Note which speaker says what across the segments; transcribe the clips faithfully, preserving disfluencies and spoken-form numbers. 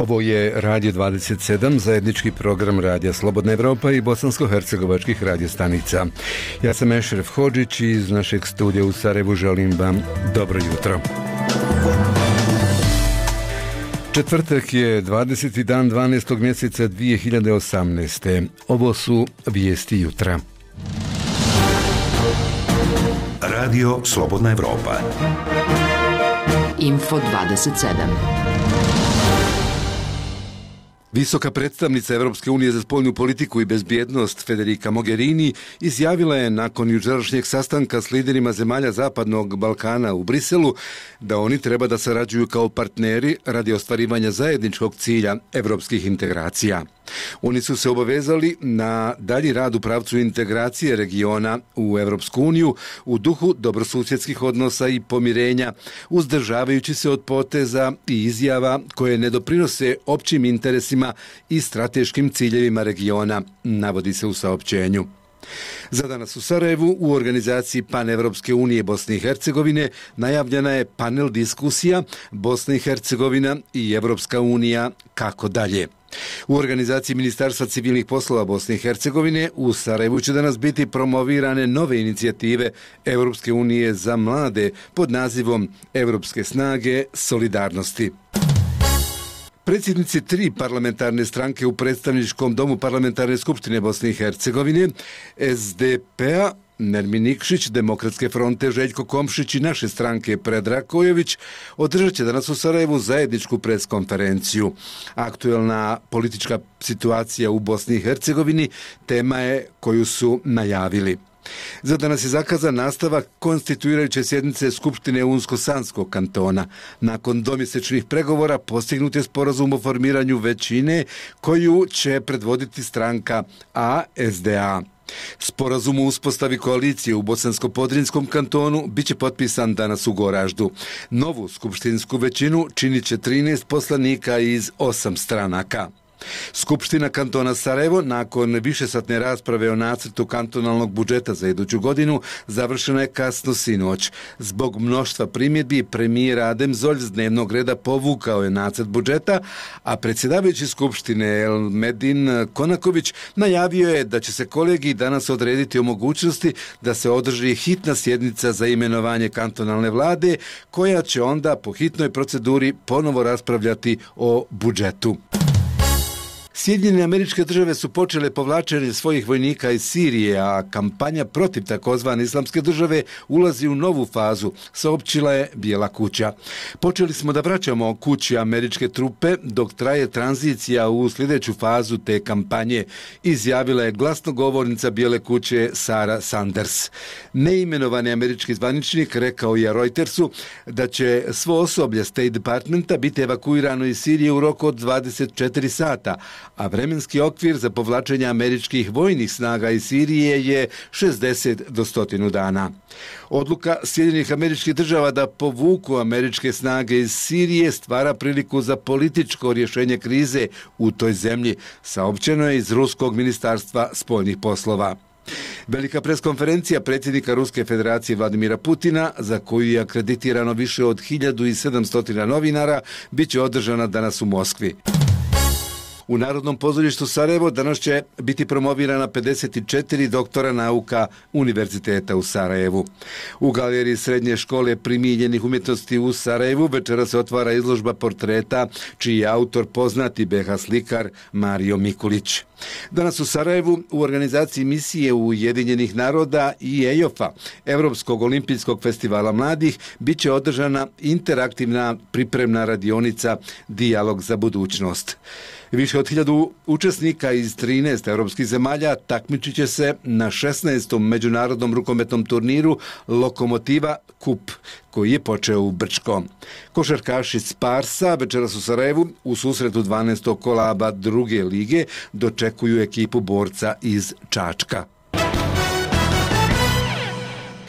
Speaker 1: Ovo je Radio dvadeset sedam, zajednički program Radija Slobodna Evropa i bosansko-hercegovačkih radiostanica. Ja sam Ešref Hodžić i iz našeg studija u Sarajevu želim vam dobro jutro. Četvrtak je dvadeseti dan dvanaestog mjeseca dvije hiljade osamnaeste. Ovo su vijesti jutra.
Speaker 2: Radio Slobodna Evropa.
Speaker 3: Info dvadeset sedam.
Speaker 1: Visoka predstavnica Evropske unije za spoljnu politiku i bezbjednost Federica Mogherini izjavila je nakon jučerašnjeg sastanka s liderima zemalja Zapadnog Balkana u Briselu da oni treba da sarađuju kao partneri radi ostvarivanja zajedničkog cilja evropskih integracija. Oni su se obavezali na dalji rad u pravcu integracije regiona u Evropsku uniju u duhu dobrosusjedskih odnosa i pomirenja, uzdržavajući se od poteza i izjava koje ne doprinose općim interesima i strateškim ciljevima regiona, navodi se u saopćenju. Za danas u Sarajevu u organizaciji Panevropske unije Bosne i Hercegovine najavljena je panel diskusija Bosna i Hercegovina i Evropska unija kako dalje. U organizaciji Ministarstva civilnih poslova Bosne i Hercegovine u Sarajevu će danas biti promovirane nove inicijative Evropske unije za mlade pod nazivom Evropske snage solidarnosti. Predsjednici tri parlamentarne stranke u predstavničkom domu Parlamentarne skupštine Bosne i Hercegovine, S D P-a, Nermin Nikšić, Demokratske fronte Željko Komšić i naše stranke Predrag Kojović održat će danas u Sarajevu zajedničku preskonferenciju. Aktuelna politička situacija u Bosni i Hercegovini tema je koju su najavili. Za danas je zakazan nastavak konstituirajuće sjednice Skupštine Unsko-Sanskog kantona. Nakon dvomjesečnih pregovora postignut je sporazum o formiranju većine koju će predvoditi stranka A S D A. Sporazum o uspostavi koalicije u Bosansko-Podrinjskom kantonu bit će potpisan danas u Goraždu. Novu skupštinsku većinu činit će trinaest poslanika iz osam stranaka. Skupština kantona Sarajevo nakon višesatne rasprave o nacrtu kantonalnog budžeta za iduću godinu završena je kasno sinoć. Zbog mnoštva primjedbi premijer Adem Zolj s dnevnog reda povukao je nacrt budžeta, a predsjedavajući Skupštine Elmedin Konaković najavio je da će se kolegiji danas odrediti o mogućnosti da se održi hitna sjednica za imenovanje kantonalne vlade koja će onda po hitnoj proceduri ponovo raspravljati o budžetu. Sjedinjene Američke Države su počele povlačenje svojih vojnika iz Sirije, a kampanja protiv takozvane Islamske države ulazi u novu fazu, saopćila je Bijela kuća. Počeli smo da vraćamo kući američke trupe dok traje tranzicija u sljedeću fazu te kampanje, izjavila je glasnogovornica Bijele kuće Sara Sanders. Neimenovani američki zvaničnik rekao je Reutersu da će svo osoblje State Departmenta biti evakuirano iz Sirije u roku od dvadeset četiri sata, a vremenski okvir za povlačenje američkih vojnih snaga iz Sirije je šezdeset do sto dana. Odluka Sjedinjenih Američkih Država da povuku američke snage iz Sirije stvara priliku za političko rješenje krize u toj zemlji, saopćeno je iz Ruskog ministarstva spoljnih poslova. Velika preskonferencija predsjednika Ruske federacije Vladimira Putina, za koju je akreditirano više od hiljadu sedamsto novinara, bit će održana danas u Moskvi. U Narodnom pozorištu Sarajevo danas će biti promovirana pedeset četiri doktora nauka Univerziteta u Sarajevu. U galeriji Srednje škole primiljenih umjetnosti u Sarajevu večera se otvara izložba portreta čiji je autor poznati be ha slikar Mario Mikulić. Danas u Sarajevu u organizaciji misije Ujedinjenih naroda i E I O F-a, Europskog olimpijskog festivala mladih, bit će održana interaktivna pripremna radionica Dijalog za budućnost. Više od hiljadu učesnika iz trinaest europskih zemalja takmičit će se na šesnaestom međunarodnom rukometnom turniru Lokomotiva Kup, koji je počeo u Brčkom. Košarkaši Sparsa večeras u Sarajevu u susretu dvanaestog kola A druge lige dočekuju ekipu Borca iz Čačka.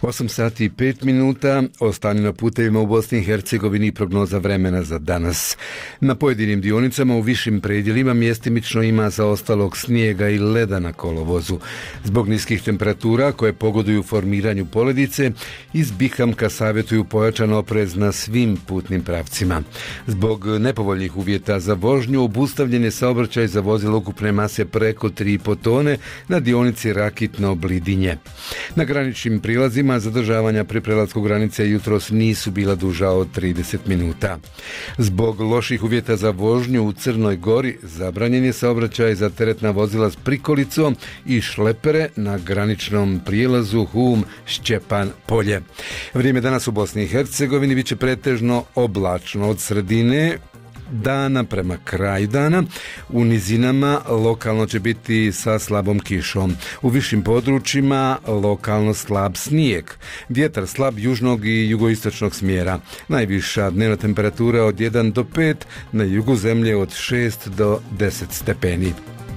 Speaker 1: osam sati i pet minuta, o stanju na putevima u Bosni i Hercegovini i prognoza vremena za danas. Na pojedinim dionicama u višim predjelima mjestimično ima zaostalog snijega i leda na kolovozu. Zbog niskih temperatura koje pogoduju formiranju poledice, iz Bihamka savjetuju pojačan oprez na svim putnim pravcima. Zbog nepovoljnih uvjeta za vožnju obustavljen je saobraćaj za vozilo ukupne mase preko tri i po tone na dionici Rakitno-Blidinje. Na graničnim prilazima zadržavanja pri prelasku granice jutros nisu bila duža od trideset minuta. Zbog loših uvjeta za vožnju u Crnoj Gori zabranjen je saobraćaj za teretna vozila s prikolicom i šlepere na graničnom prijelazu Hum-Šćepan Polje. Vrijeme danas u Bosni i Hercegovini biće pretežno oblačno od sredine dana prema kraju dana. U nizinama lokalno će biti sa slabom kišom. U višim područjima lokalno slab snijeg. Vjetar slab južnog i jugoistočnog smjera. Najviša dnevna temperatura od jedan do pet, na jugu zemlje od šest do deset stepeni.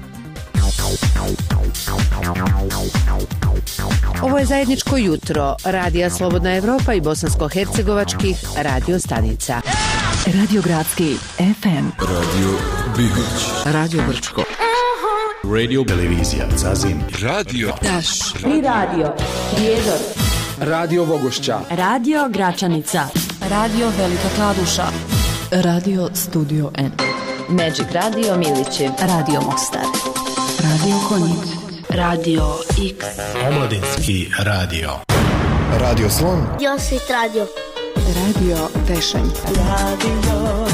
Speaker 3: Ovo je zajedničko jutro Radija Slobodna Evropa i bosansko-hercegovačkih radio stanica.
Speaker 4: Radio Gradski F M,
Speaker 5: Radio Bihoć,
Speaker 4: Radio Brčko,
Speaker 5: Radio Televizija Zazim,
Speaker 4: Radio Daš
Speaker 3: i Radio Prijedor,
Speaker 6: Radio Vogošća,
Speaker 4: Radio Gračanica, Radio Velika Kladuša, Radio Studio N,
Speaker 3: Magic Radio Milići,
Speaker 4: Radio Mostar, Radio Konjic, Radio X,
Speaker 7: Omladinski radio,
Speaker 8: Radio Slon,
Speaker 9: Josit Radio,
Speaker 4: Radio Tešanj,
Speaker 10: Radio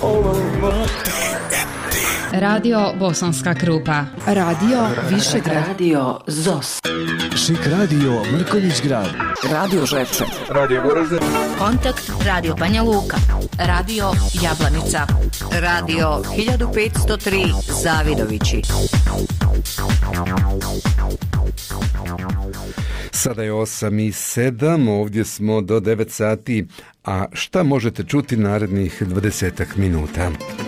Speaker 10: Radio Bosanska Krupa,
Speaker 4: Radio Višegrad, Radio Zos,
Speaker 7: Šik Radio Mrkonjić Grad,
Speaker 4: Radio Žepče,
Speaker 6: Radio Goražde,
Speaker 10: Kontakt Radio Banja Luka, Radio Jablanica, Radio hiljadu petsto tri Zavidovići.
Speaker 1: Sada je osam i sedam, ovdje smo do devet sati, a šta možete čuti narednih dvadesetak minuta?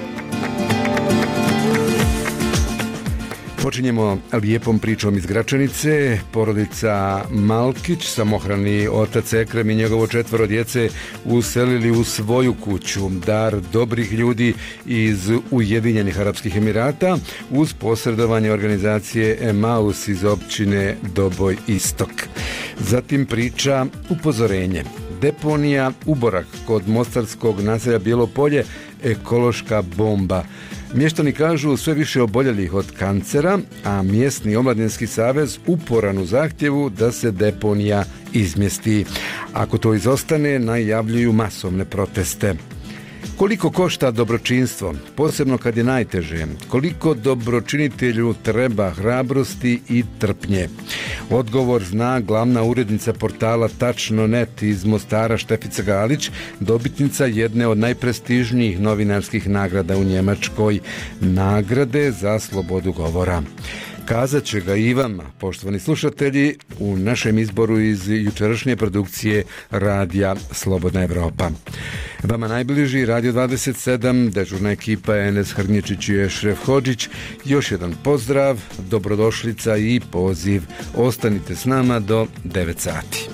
Speaker 1: Počinjemo lijepom pričom iz Gračanice. Porodica Malkić, samohrani otac Ekrem i njegovo četvoro djece uselili u svoju kuću, dar dobrih ljudi iz Ujedinjenih Arapskih Emirata, uz posredovanje organizacije Emaus iz općine Doboj Istok. Zatim priča upozorenje. Deponija Uborak kod mostarskog naselja Bijelo Polje, ekološka bomba. Mještani kažu sve više oboljelih od kancera, a mjesni omladinski savez uporan u zahtjevu da se deponija izmjesti. Ako to izostane, najavljuju masovne proteste. Koliko košta dobročinstvo, posebno kad je najteže? Koliko dobročinitelju treba hrabrosti i trpnje? Odgovor zna glavna urednica portala Tačno tačka net iz Mostara Štefica Galić, dobitnica jedne od najprestižnijih novinarskih nagrada u Njemačkoj, nagrade za slobodu govora. Kazat će ga i vama, poštovani slušatelji, u našem izboru iz jučerašnje produkcije Radija Slobodna Evropa. Vama najbliži Radio dvadeset sedam, dežurna ekipa Enes Hrnječić i Ešref Hodžić. Još jedan pozdrav, dobrodošlica i poziv. Ostanite s nama do devet sati.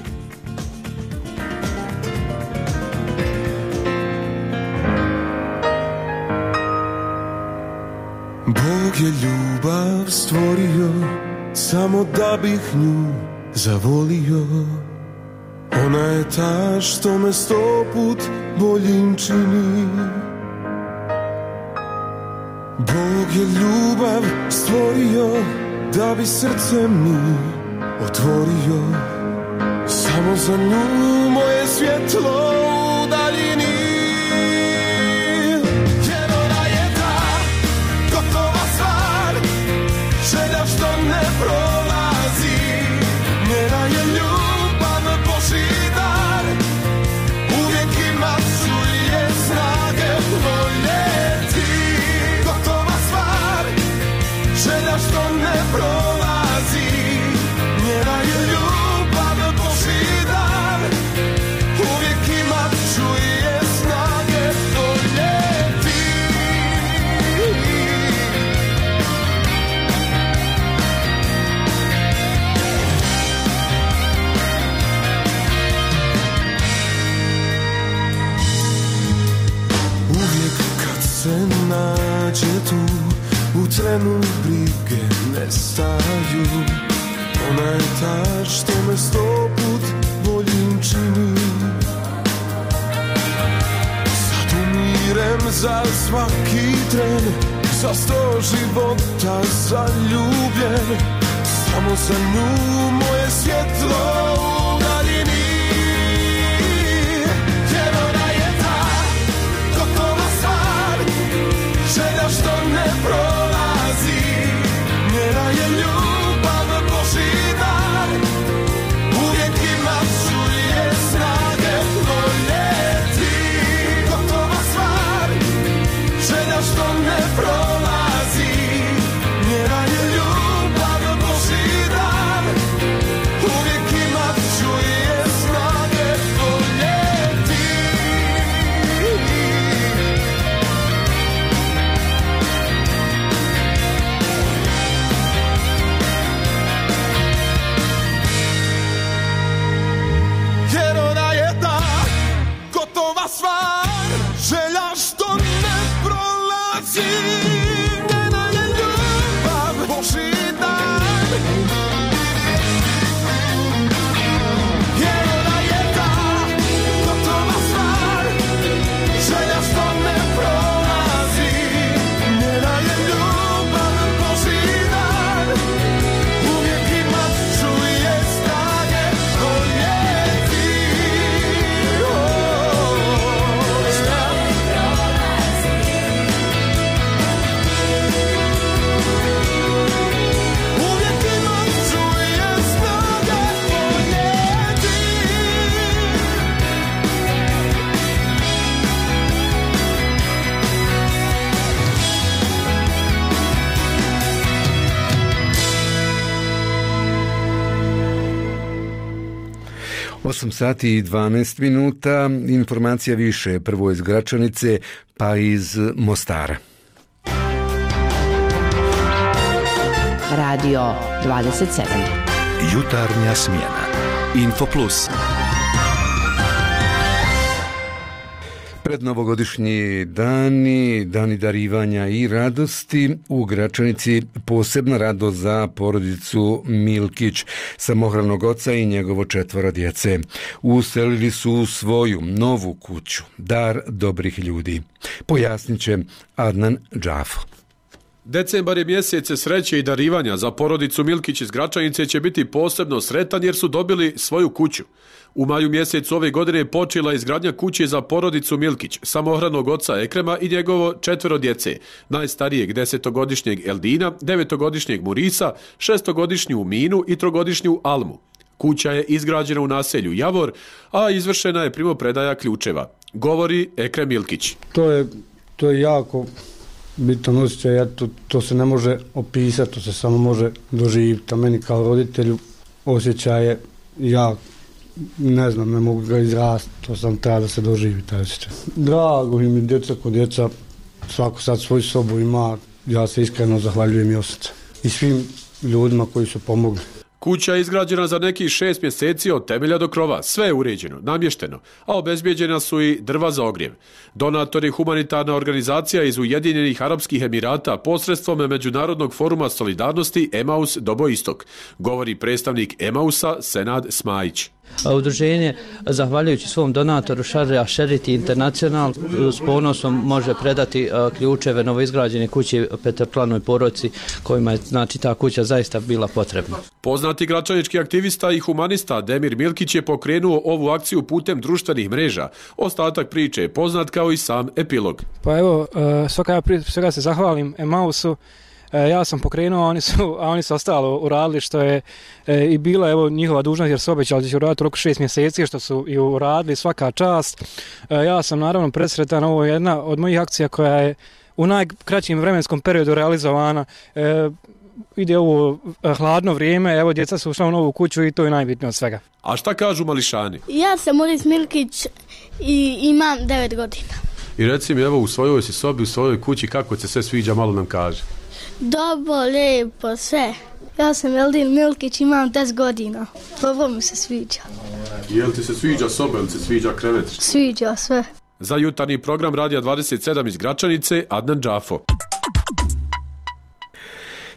Speaker 11: Bog je ljubav stvorio, samo da bih nju zavolio. Ona je ta što me sto put boljim čini. Bog je ljubav stvorio, da bi srce mi otvorio. Samo za nju moje svjetlo u daljini. Želja što ne prolazi, njena je ljubav Božji dar. Uvijek ima čuje snage voljeti. Gotova stvar, želja što ne prolazi, njena je ljubav Božji dar. Uvijek ima čuje snage voljeti. brige ne staju. Ona je ta što me sto put boljim čini. Sad umirem za svaki tren, za sto života zaljubljen. Samo za nju moje svjetlo u daljini. Jer ona je ta gotova stvar, želja što ne prolazi. Njena je ljubav Božji dar, uvijek ima čuje snage voljeti. Gotova stvar, želja što ne prolazi. Njena je ljubav Božji dar, uvijek ima čuje snage voljeti. Jer ona je ta gotova stvar, želja što ne prolazi. Njena je ljubav Božji dar, jer ona je ta gotova stvar, želja što ne prolazi. Njena je ljubav Božji dar, uvijek ima čuje snage voljeti. Uvijek ima čuje snage voljeti.
Speaker 1: osam sati i dvanaest minuta, informacija više, prvo iz Gračanice, pa iz Mostara.
Speaker 3: Radio dvadeset sedam.
Speaker 2: Jutarnja smjena. Infoplus.
Speaker 1: Prednovogodišnji dani, dani darivanja i radosti, u Gračanici posebna radost za porodicu Milkić, samohranog oca i njegovo četvoro djece. Uselili su u svoju novu kuću, dar dobrih ljudi. Pojasnit će Adnan Džafo.
Speaker 9: Decembar je mjesece sreće i darivanja. Za porodicu Milkić iz Gračanice će biti posebno sretan jer su dobili svoju kuću. U maju mjesecu ove godine je počela izgradnja kuće za porodicu Milkić, samohranog oca Ekrema i njegovo četvero djece, najstarijeg desetogodišnjeg Eldina, devetogodišnjeg Murisa, šestogodišnju Minu i trogodišnju Almu. Kuća je izgrađena u naselju Javor, a izvršena je primopredaja ključeva. Govori Ekrem Milkić.
Speaker 12: To je, to je jako bitan osjećaj, ja to, to se ne može opisati, to se samo može doživjeti. A meni kao roditelju osjećaj je jako, ne znam, ne mogu ga izrasti, to sam treba da se doživi taj osjećaj. Drago im je djeca kod djeca, svako sad svoju sobu ima, ja se iskreno zahvaljujem i osjećaj. I svim ljudima koji su pomogli.
Speaker 9: Kuća je izgrađena za nekih šest mjeseci od temelja do krova. Sve je uređeno, namješteno, a obezbijeđena su i drva za ogrjev. Donator je humanitarna organizacija iz Ujedinjenih Arapskih Emirata posredstvom Međunarodnog foruma solidarnosti Emaus Doboistok, govori predstavnik Emausa Senad Smajić.
Speaker 13: Udruženje, zahvaljujući svom donatoru Šarija Šeriti International, s ponosom može predati ključeve novoizgrađene kuće petoplanoj porodici kojima je, znači, ta kuća zaista bila potrebna.
Speaker 9: Poznati gračanički aktivista i humanista Demir Milkić je pokrenuo ovu akciju putem društvenih mreža. Ostatak priče je poznat kao i sam epilog.
Speaker 14: Pa evo, svaka ja prije svega se zahvalim Emausu. Ja sam pokrenuo, a oni su, a oni su ostalo uradili, što je e, i bila evo njihova dužnost, jer su obećali da će uraditi u roku šest mjeseci, što su i uradili, svaka čast. E, ja sam naravno presretan, ovo je jedna od mojih akcija koja je u najkraćim vremenskom periodu realizovana. E, ide ovo hladno vrijeme, evo djeca su ušla u novu kuću i to je najbitnije od svega.
Speaker 9: A šta kažu mališani?
Speaker 15: Ja sam Moris Milkić i imam devet godina.
Speaker 9: I reci mi, evo, u svojoj si sobi, u svojoj kući, kako se sve sviđa, malo nam kaže.
Speaker 15: Dobro, lijepo, sve. Ja sam Eldin Milkić, imam deset godina. Dobro mi se sviđa.
Speaker 9: Jel ti se sviđa soba, jel ti se sviđa krevet?
Speaker 15: Sviđa sve.
Speaker 9: Za jutarnji program Radija dvadeset sedam iz Gračanice, Adnan Džafo.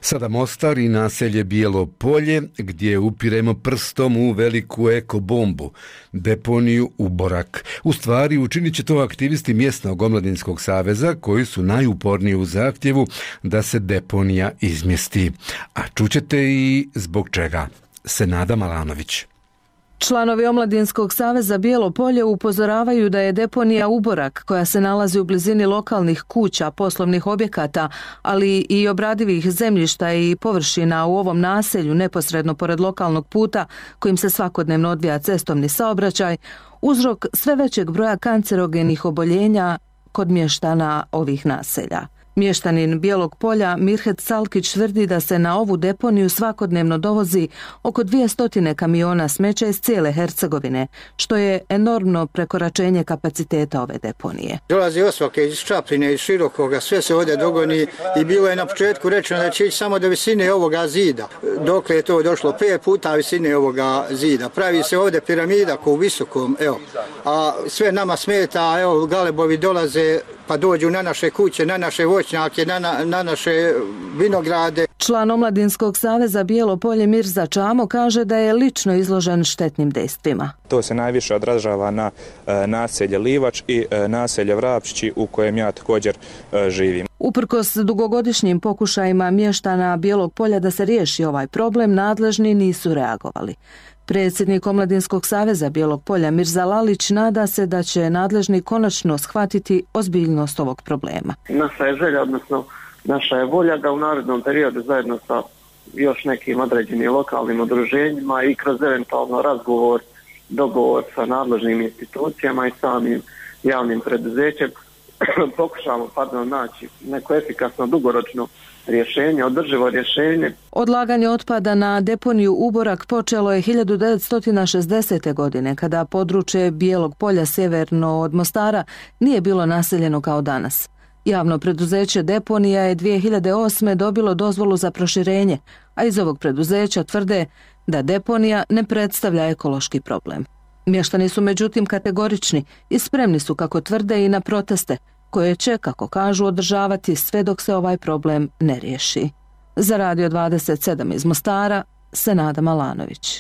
Speaker 1: Sada Mostar i naselje Bijelo Polje, gdje upiremo prstom u veliku ekobombu, deponiju Uborak. U stvari učinit će to aktivisti mjesnog omladinskog saveza koji su najuporniji u zahtjevu da se deponija izmjesti. A čućete i zbog čega. Senada Malanović.
Speaker 16: Članovi Omladinskog saveza Bijelo Polje upozoravaju da je deponija Uborak, koja se nalazi u blizini lokalnih kuća, poslovnih objekata, ali i obradivih zemljišta i površina u ovom naselju neposredno pored lokalnog puta kojim se svakodnevno odvija cestovni saobraćaj, uzrok sve većeg broja kancerogenih oboljenja kod mještana ovih naselja. Mještanin Bijelog Polja Mirhet Salkić tvrdi da se na ovu deponiju svakodnevno dovozi oko dvjesto kamiona smeća iz cijele Hercegovine, što je enormno prekoračenje kapaciteta ove deponije.
Speaker 17: Dolazi osvake iz Čapline, iz Širokoga, sve se ovdje dogoni i bilo je na početku rečeno da će ići samo do visine ovoga zida. Dokle je to došlo pet puta visine ovoga zida. Pravi se ovdje piramida ko u visokom, evo. A sve nama smeta, evo, galebovi dolaze pa dođu na naše kuće, na naše voćnjake, na, na, na naše vinograde.
Speaker 16: Član Omladinskog saveza Bijelo Polje Mirza Čamo kaže da je lično izložen štetnim dejstvima.
Speaker 18: To se najviše odražava na e, naselje Livač i e, naselje Vrapčići u kojem ja također e, živim.
Speaker 16: Uprkos dugogodišnjim pokušajima mještana Bijelog Polja da se riješi ovaj problem, nadležni nisu reagovali. Predsjednik Omladinskog saveza Bijelog Polja Mirza Lalić nada se da će nadležni konačno shvatiti ozbiljnost ovog problema.
Speaker 19: Naša je želja, odnosno naša je volja da u narednom periodu zajedno sa još nekim određenim lokalnim udruženjima i kroz eventualno razgovor, dogovor sa nadležnim institucijama i samim javnim preduzećem pokušamo pardon, naći neko efikasno dugoročno rješenje, održivo rješenje.
Speaker 16: Odlaganje otpada na deponiju Uborak počelo je hiljadu devetsto šezdesete. godine, kada područje Bijelog Polja sjeverno od Mostara nije bilo naseljeno kao danas. Javno preduzeće deponija je dvije hiljade osme. dobilo dozvolu za proširenje, a iz ovog preduzeća tvrde da deponija ne predstavlja ekološki problem. Mještani su međutim kategorični i spremni su, kako tvrde, i na proteste, koje će, kako kažu, održavati sve dok se ovaj problem ne riješi. Za Radio dvadeset sedam iz Mostara, Senada Malanović.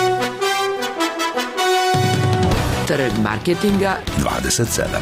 Speaker 3: Trg marketinga
Speaker 2: dvadeset sedam.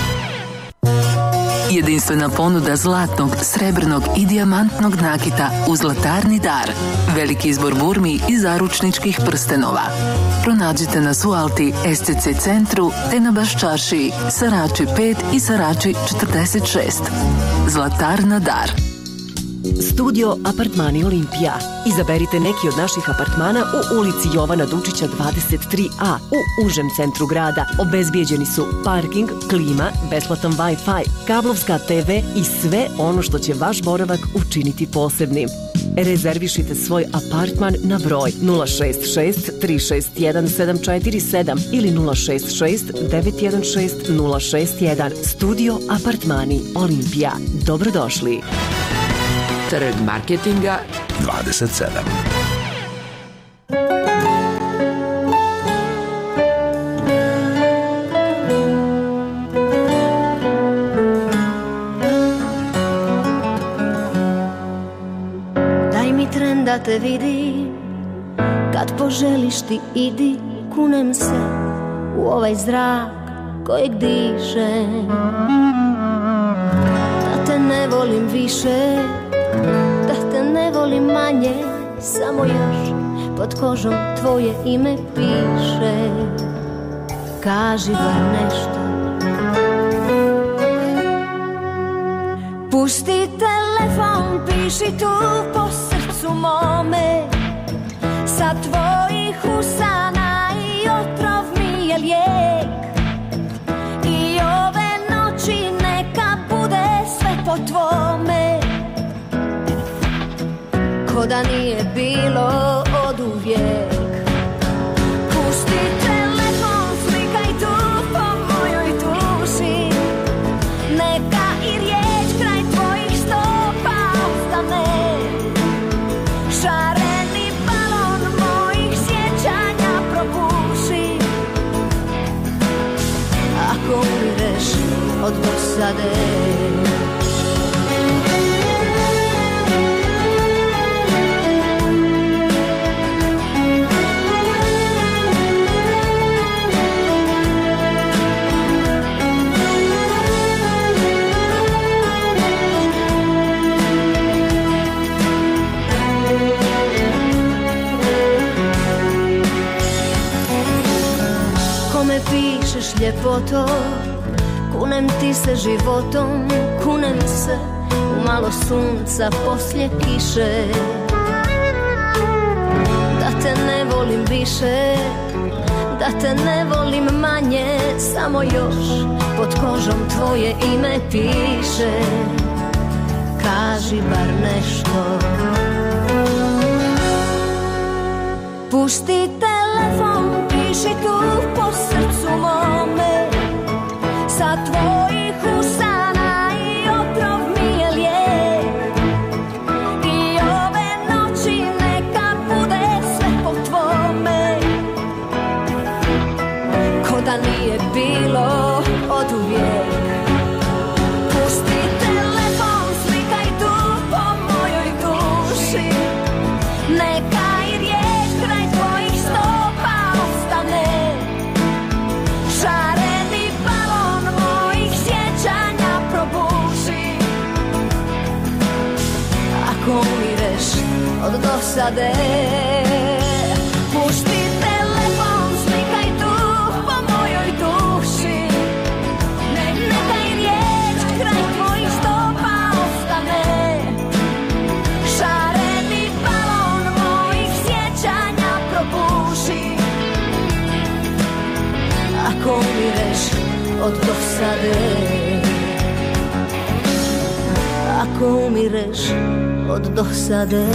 Speaker 20: Jedinstvena ponuda zlatnog, srebrnog i dijamantnog nakita u Zlatarni dar. Veliki izbor burmi i zaručničkih prstenova. Pronađite nas u Alti, S C C centru, te na Baščaršiji, Sarači pet i Sarači četrdeset šest. Zlatarna dar.
Speaker 21: Studio Apartmani Olimpija. Izaberite neki od naših apartmana u ulici Jovana Dučića dvadeset tri a u užem centru grada. Obezbijeđeni su parking, klima, besplatan Wi-Fi, kablovska te ve i sve ono što će vaš boravak učiniti posebnim. Rezervišite svoj apartman na broj nula šest šest tri šest jedan sedam četiri sedam ili nula šest šest devet jedan šest nula šest jedan. Studio Apartmani Olimpija. Dobrodošli.
Speaker 3: Trg marketinga
Speaker 2: dvadeset sedam.
Speaker 22: Daj mi tren da te vidim, kad poželiš ti idi, kunem se u ovaj zrak kojeg dišem. Da te ne volim više, da te ne volim manje, samo još pod kožom tvoje ime piše. Kaži bar nešto. Pusti telefon, piši tu po srcu mome. Sa tvojih usana i otrov mi je lijek. I ove noći neka bude sve po tvome, ko da nije bilo od uvijek. Pusti telefon, slikaj tu po mojoj duši. Neka i riječ kraj tvojih stopa ostane. Šareni balon mojih sjećanja probuši. Ako umireš od dosade, životom, kunem ti se životom, kunem se u malo sunca poslije kiše. Da te ne volim više, da te ne volim manje, samo još pod kožom tvoje ime piše. Kaži bar nešto. Pusti telefon, piši tu po srcu mome, sa tvojih usana i otrov mi je lijek. I ove noći neka bude sve po tvome, ko da nije bilo oduvijek. Pusti telefon, slikaj tu po mojoj duši, neka i riječ kraj tvojih stopa ostane. Šareni balon mojih sjećanja probuši. Ako umireš od dosade, pusti telefon, slikaj tu po mojoj duši, neka i riječ kraj tvojih stopa ostane. Šareni balon mojih sjećanja probuši. Ako umireš od dosade, ako umireš od dosade.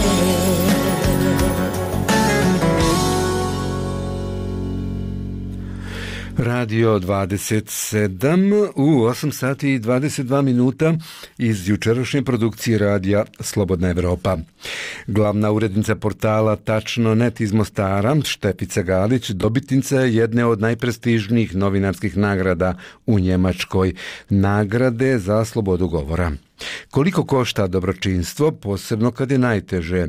Speaker 1: Radio dvadeset sedam u osam sati i dvadeset dva minuta iz jučerašnje produkcije radija Slobodna Evropa. Glavna urednica portala Tačno net iz Mostara, Štefica Galić, dobitnica je jedne od najprestižnijih novinarskih nagrada u Njemačkoj, nagrade za slobodu govora. Koliko košta dobročinstvo, posebno kad je najteže?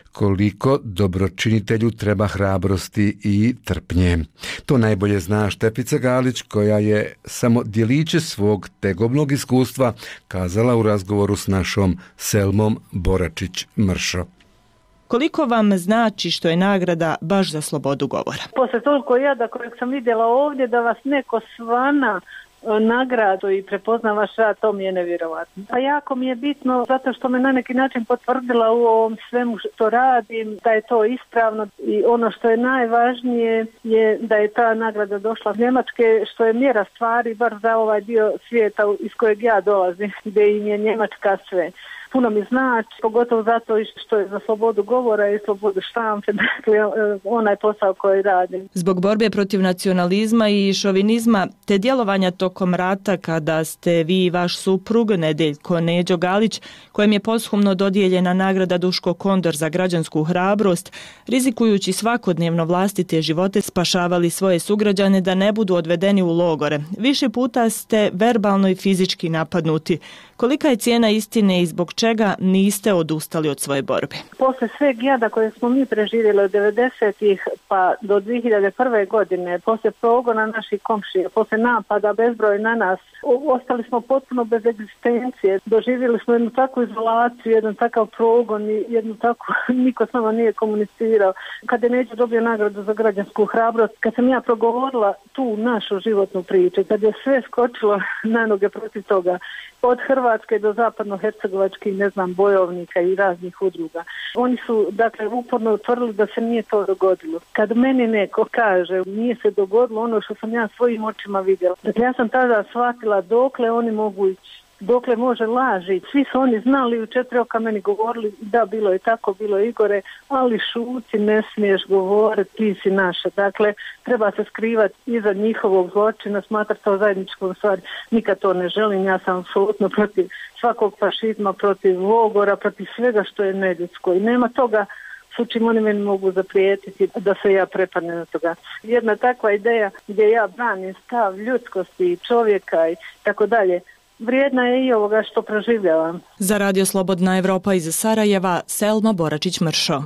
Speaker 1: Koliko dobročinitelju treba hrabrosti i trpnje? To najbolje zna Štefica Galić, koja je samo djeliće svog tegobnog iskustva kazala u razgovoru s našom Selmom Boračić-Mršo.
Speaker 5: Koliko vam znači što je nagrada baš za slobodu govora?
Speaker 8: Posle toliko jada kojeg sam vidjela ovdje, da vas neko svana nagradu i prepozna vaš rad, to mi je nevjerovatno. A jako mi je bitno zato što me na neki način potvrdila u ovom svemu što radim, da je to ispravno, i ono što je najvažnije je da je ta nagrada došla iz Njemačke, što je mjera stvari bar za ovaj dio svijeta iz kojeg ja dolazim, gdje im je Njemačka sve. Puno mi znači, pogotovo zato što je za slobodu govora i slobodu štampe, dakle onaj posao koji radim.
Speaker 5: Zbog borbe protiv nacionalizma i šovinizma te djelovanja tokom rata, kada ste vi i vaš suprug Nedeljko Neđo Galić, kojem je poshumno dodijeljena nagrada Duško Kondor za građansku hrabrost, rizikujući svakodnevno vlastite živote, spašavali svoje sugrađane da ne budu odvedeni u logore. Više puta ste verbalno i fizički napadnuti. Kolika je cijena istine i zbog čega niste odustali od svoje borbe?
Speaker 8: Posle sveg jada koje smo mi preživjeli od devedesetih pa do dvije hiljade prve. godine, posle progona naših komšija, posle napada bezbroj na nas, ostali smo potpuno bez egzistencije. Doživjeli smo jednu takvu izolaciju, jedan takav progon i jednu takvu, niko s nama nije komunicirao. Kad je Neđo dobio nagradu za građansku hrabrost, kad sam ja progovorila tu našu životnu priču, kad je sve skočilo na noge protiv toga, od Hrvatske do zapadno-hercegovačkih, ne znam, bojovnika i raznih udruga. Oni su, dakle, uporno utvrdili da se nije to dogodilo. Kad meni neko kaže nije se dogodilo ono što sam ja svojim očima vidjela, dakle, ja sam tada shvatila dokle oni mogu ići, dokle može laži. Svi su oni znali, u četiri oka meni govorili da bilo je tako, bilo je Igore, ali šuti, ne smiješ govoriti, ti si naša. Dakle, treba se skrivati iza njihovog zločina, smatrati to zajedničkom stvari. Nikad to ne želim, ja sam apsolutno protiv svakog fašizma, protiv logora, protiv svega što je neljudsko i nema toga s čim oni meni mogu zaprijetiti da se ja prepadnem na toga. Jedna takva ideja gdje ja branim stav ljudskosti, čovjeka i tako dalje, vrijedna je i ovoga što proživljavam.
Speaker 5: Za Radio Slobodna Evropa iz Sarajeva, Selma Boračić-Mršo.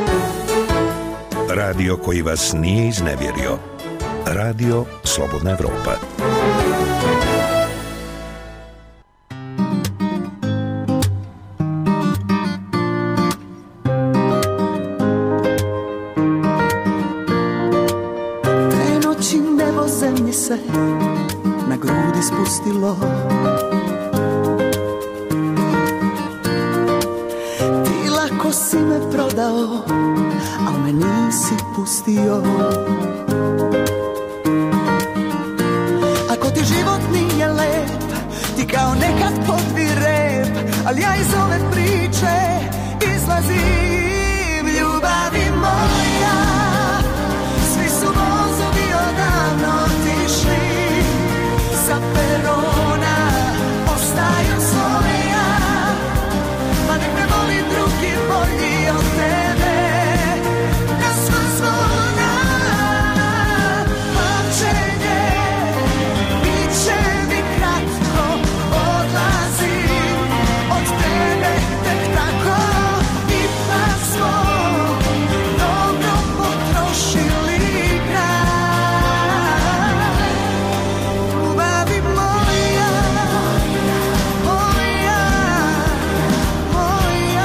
Speaker 2: Radio koji vas nije iznevjerio. Radio Slobodna Evropa.
Speaker 23: Te noći nebo zemlje sve
Speaker 4: na grudi spustilo. Ti lako si me prodao, al me nisi pustio. Ako ti život nije lep, ti kao nekad podvi rep, al ja iz ove priče izlazim. Ljubavi moja, svi su vozovi odavno otišli, sa perona ostaju svoja, pa nek me voli drugi bolji od tebe. Na sva zvona pamćenje, bit će mi kratko, odlazim od tebe tek tako. Ipak smo dobro potrošili kraj. Ljubavi moja, moja, moja,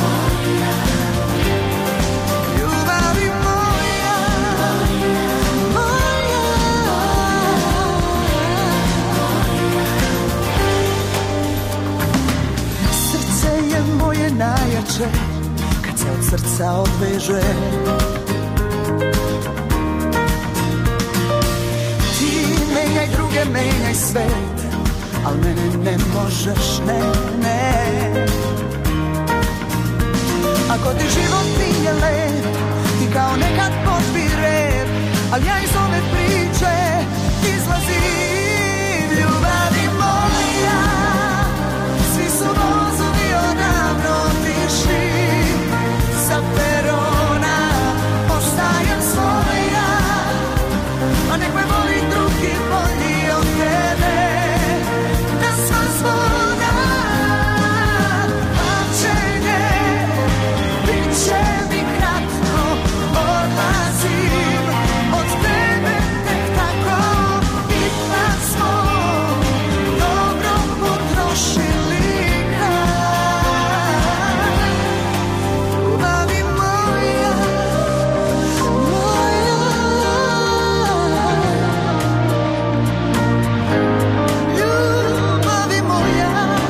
Speaker 4: ljubavi moja, moja. Srce je moje najjače kad se od srca odveže. Ti menjaj druge, menjaj svet, al mene ne možeš, ne, ne. Ako ti život nije lep, ti kao nekad podvi rep, al ja iz ove priče izlazim. Ljubavi moja, svi su vozovi odavno otišli, sa perona ostajem svoja, a nek me voli drugi bolji od tebe. Na sva zvona pamćenje, bit će mi kratko, odlazim od tebe tek tako. Ipak smo dobro potrošili kraj. Ljubavi moja, moja, ljubavi moja,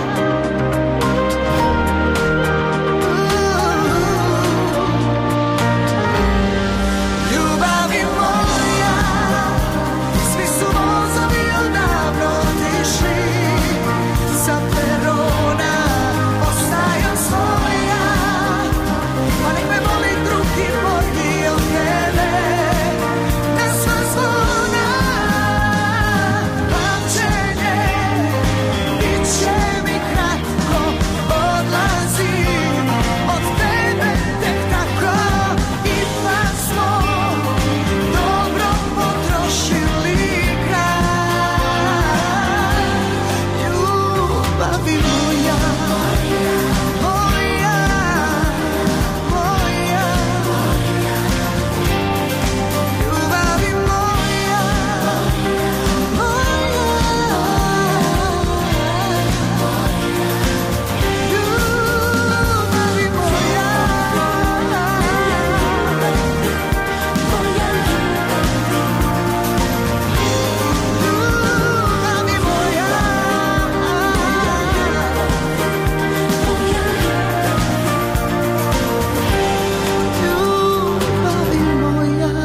Speaker 4: ljubavi moja, svi su vozovi odavno otišli, sa perona ostajem svoja, pa nek me voli drugi bolji od tebe. Na sva zvona pamćenje, bit će mi kratko, odlazim od tebe tek tako. Ipak smo dobro potrošili kraj. Ljubavi moja, moja, moja, ljubavi moja, moja, ljubavi moja, ljubavi moja, ljubavi moja.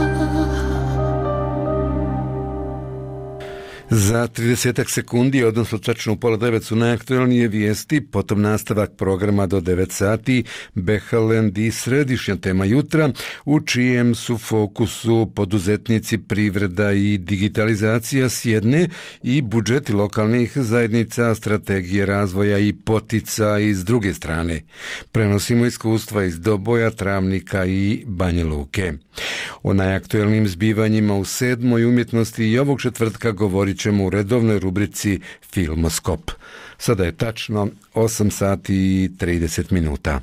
Speaker 1: Za tridesetak sekundi, odnosno tačno u pola devet su najaktualnije vijesti, potom nastavak programa do devet sati, Behaland i središnja tema jutra, u čijem su fokusu poduzetnici, privreda i digitalizacija s jedne i budžeti lokalnih zajednica, strategije razvoja i potica iz druge strane. Prenosimo iskustva iz Doboja, Travnika i Banja Luke. O najaktualnim zbivanjima u sedmoj umjetnosti i ovog četvrtka govorit ćemo u redovnoj rubrici Filmoskop. Sada je tačno osam sati i trideset minuta.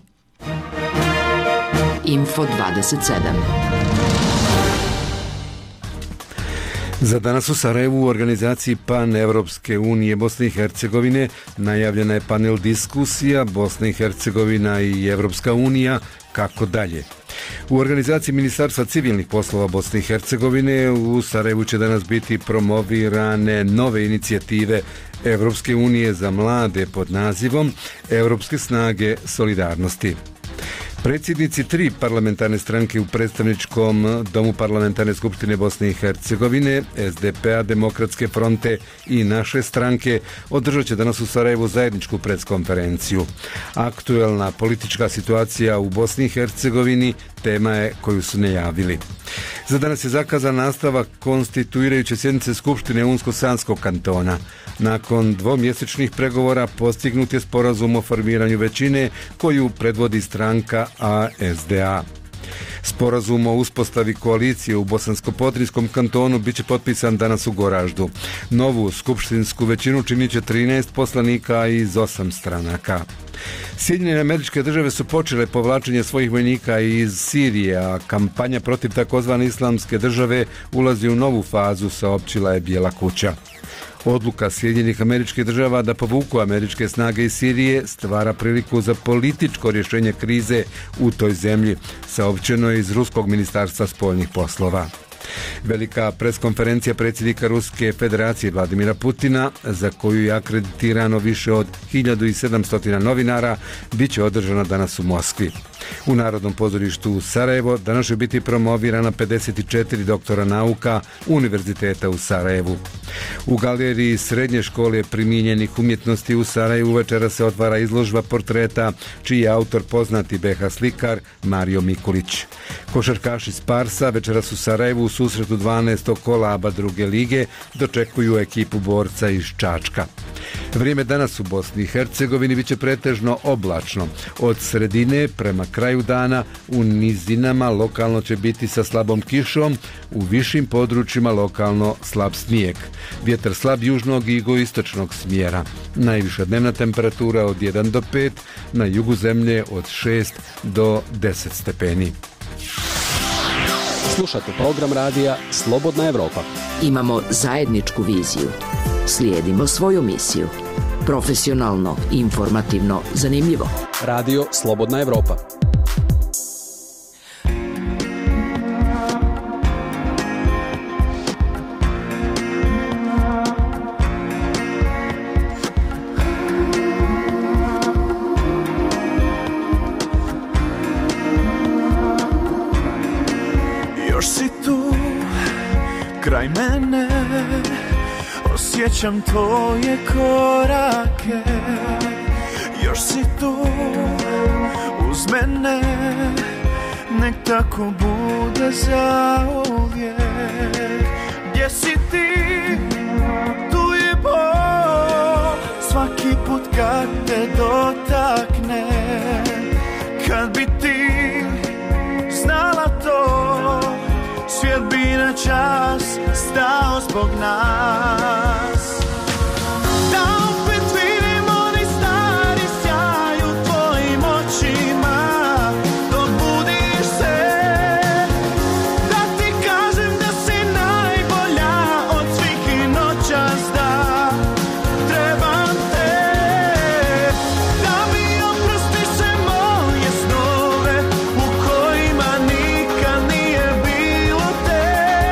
Speaker 3: Info dvadeset sedam.
Speaker 1: Za danas u Sarajevu u organizaciji Pan-Evropske unije Bosne i Hercegovine najavljena je panel diskusija Bosna i Hercegovina i Evropska unija, kako dalje. U organizaciji Ministarstva civilnih poslova Bosne i Hercegovine u Sarajevu će danas biti promovirane nove inicijative Evropske unije za mlade pod nazivom Evropske snage solidarnosti. Predsjednici tri parlamentarne stranke u predstavničkom domu parlamentarne skupštine Bosne i Hercegovine, S D P-a, Demokratske fronte i naše stranke održat će danas u Sarajevu zajedničku preskonferenciju. Aktuelna politička situacija u Bosni i Hercegovini tema je koju su najavili. Za danas je zakazan nastavak konstituirajuće sjednice Skupštine Unsko-Sanskog kantona. Nakon dvomjesečnih pregovora postignut je sporazum o formiranju većine koju predvodi stranka A S D A. Sporazum o uspostavi koalicije u Bosansko-Podrinjskom kantonu biće potpisan danas u Goraždu. Novu skupštinsku većinu činit će trinaest poslanika iz osam stranaka. Sjedinjene Američke Države su počele povlačenje svojih vojnika iz Sirije, a kampanja protiv takozvane Islamske države ulazi u novu fazu, saopćila je Bijela kuća. Odluka Sjedinjenih Američkih Država da povuku američke snage iz Sirije stvara priliku za političko rješenje krize u toj zemlji, saopćeno je iz Ruskog ministarstva spoljnih poslova. Velika preskonferencija predsjednika Ruske federacije Vladimira Putina, za koju je akreditirano više od hiljadu sedamsto novinara, bit će održana danas u Moskvi. U Narodnom pozorištu u Sarajevo danas će biti promovirana pedeset četiri doktora nauka Univerziteta u Sarajevu. U galeriji Srednje škole primijenjenih umjetnosti u Sarajevu večera se otvara izložba portreta čiji je autor poznati be ha slikar Mario Mikulić. Košarkaši Sparsa večeras u Sarajevu u susretu dvanaestog kola ABA druge lige dočekuju ekipu Borca iz Čačka. Vrijeme danas u Bosni i Hercegovini biće pretežno oblačno. Od sredine prema kraju dana u nizinama lokalno će biti sa slabom kišom, u višim područjima lokalno slab snijeg. Vjetar slab južnog i jugoistočnog smjera. Najviša dnevna temperatura od jedan do pet, na jugu zemlje od šest do deset stepeni.
Speaker 6: Slušate program radija Slobodna Evropa.
Speaker 7: Imamo zajedničku viziju. Slijedimo svoju misiju. Profesionalno, informativno, zanimljivo.
Speaker 6: Radio Slobodna Evropa.
Speaker 23: Još si tu, kraj mene, osjećam tvoje korake. Još si tu, uz mene, nek tako bude zauvijek. Gdje si ti, tu je Bog, svaki put kad te dotakne. Kad bi ti znala to, svijet bi na čas stao zbog nas. Da opet vidim onaj stari sjaj u tvojim očima, dok budiš se. Da ti kažem da si najbolja od svih i noćas, da trebam te. Da mi oprostiš sve moje snove u kojima nikad nije bilo te.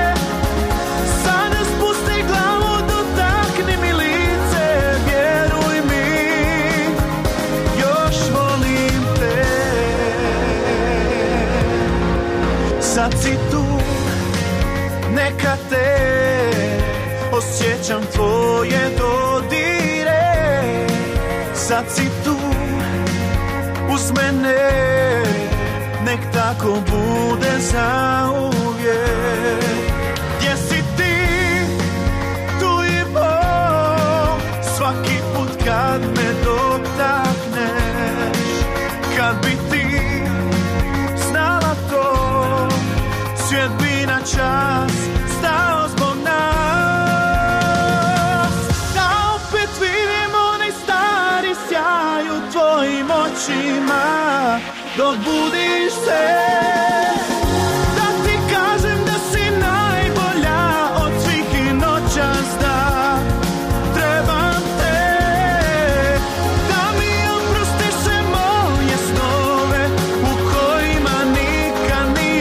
Speaker 23: Sada spusti glavu, dotakni mi lice, vjeruj mi, još volim te. Sad si tu, neka te, osjećam tvoje dodire. Sad si tu, uz mene, nek tako bude zauvijek. Gdje si ti, tu je Bog, svaki put kad me dotakneš. Kad bi ti znala to, svijet bi na čas stao zbog nas. Da opet vidim onaj stari sjaj u tvojim očima, dok budiš se. Da ti kažem da si najbolja od svih i noćas, da trebam te. Da mi oprostiš sve moje snove u kojima nikad nije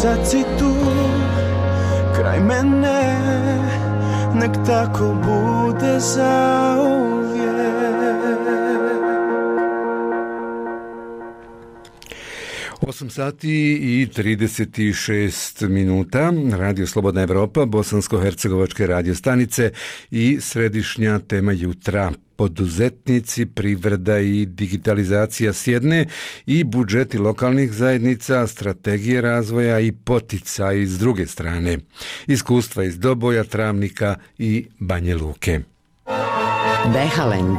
Speaker 23: sad si tu kraj mene, nek tako bude zauvijek.
Speaker 1: osam sati i trideset šest minuta, Radio Slobodna Evropa, bosansko-hercegovačke radio stanice i središnja tema jutra. Poduzetnici, privreda i digitalizacija s jedne i budžeti lokalnih zajednica, strategije razvoja i poticaj s druge strane. Iskustva iz Doboja, Travnika i Banje Luke.
Speaker 7: Behalend.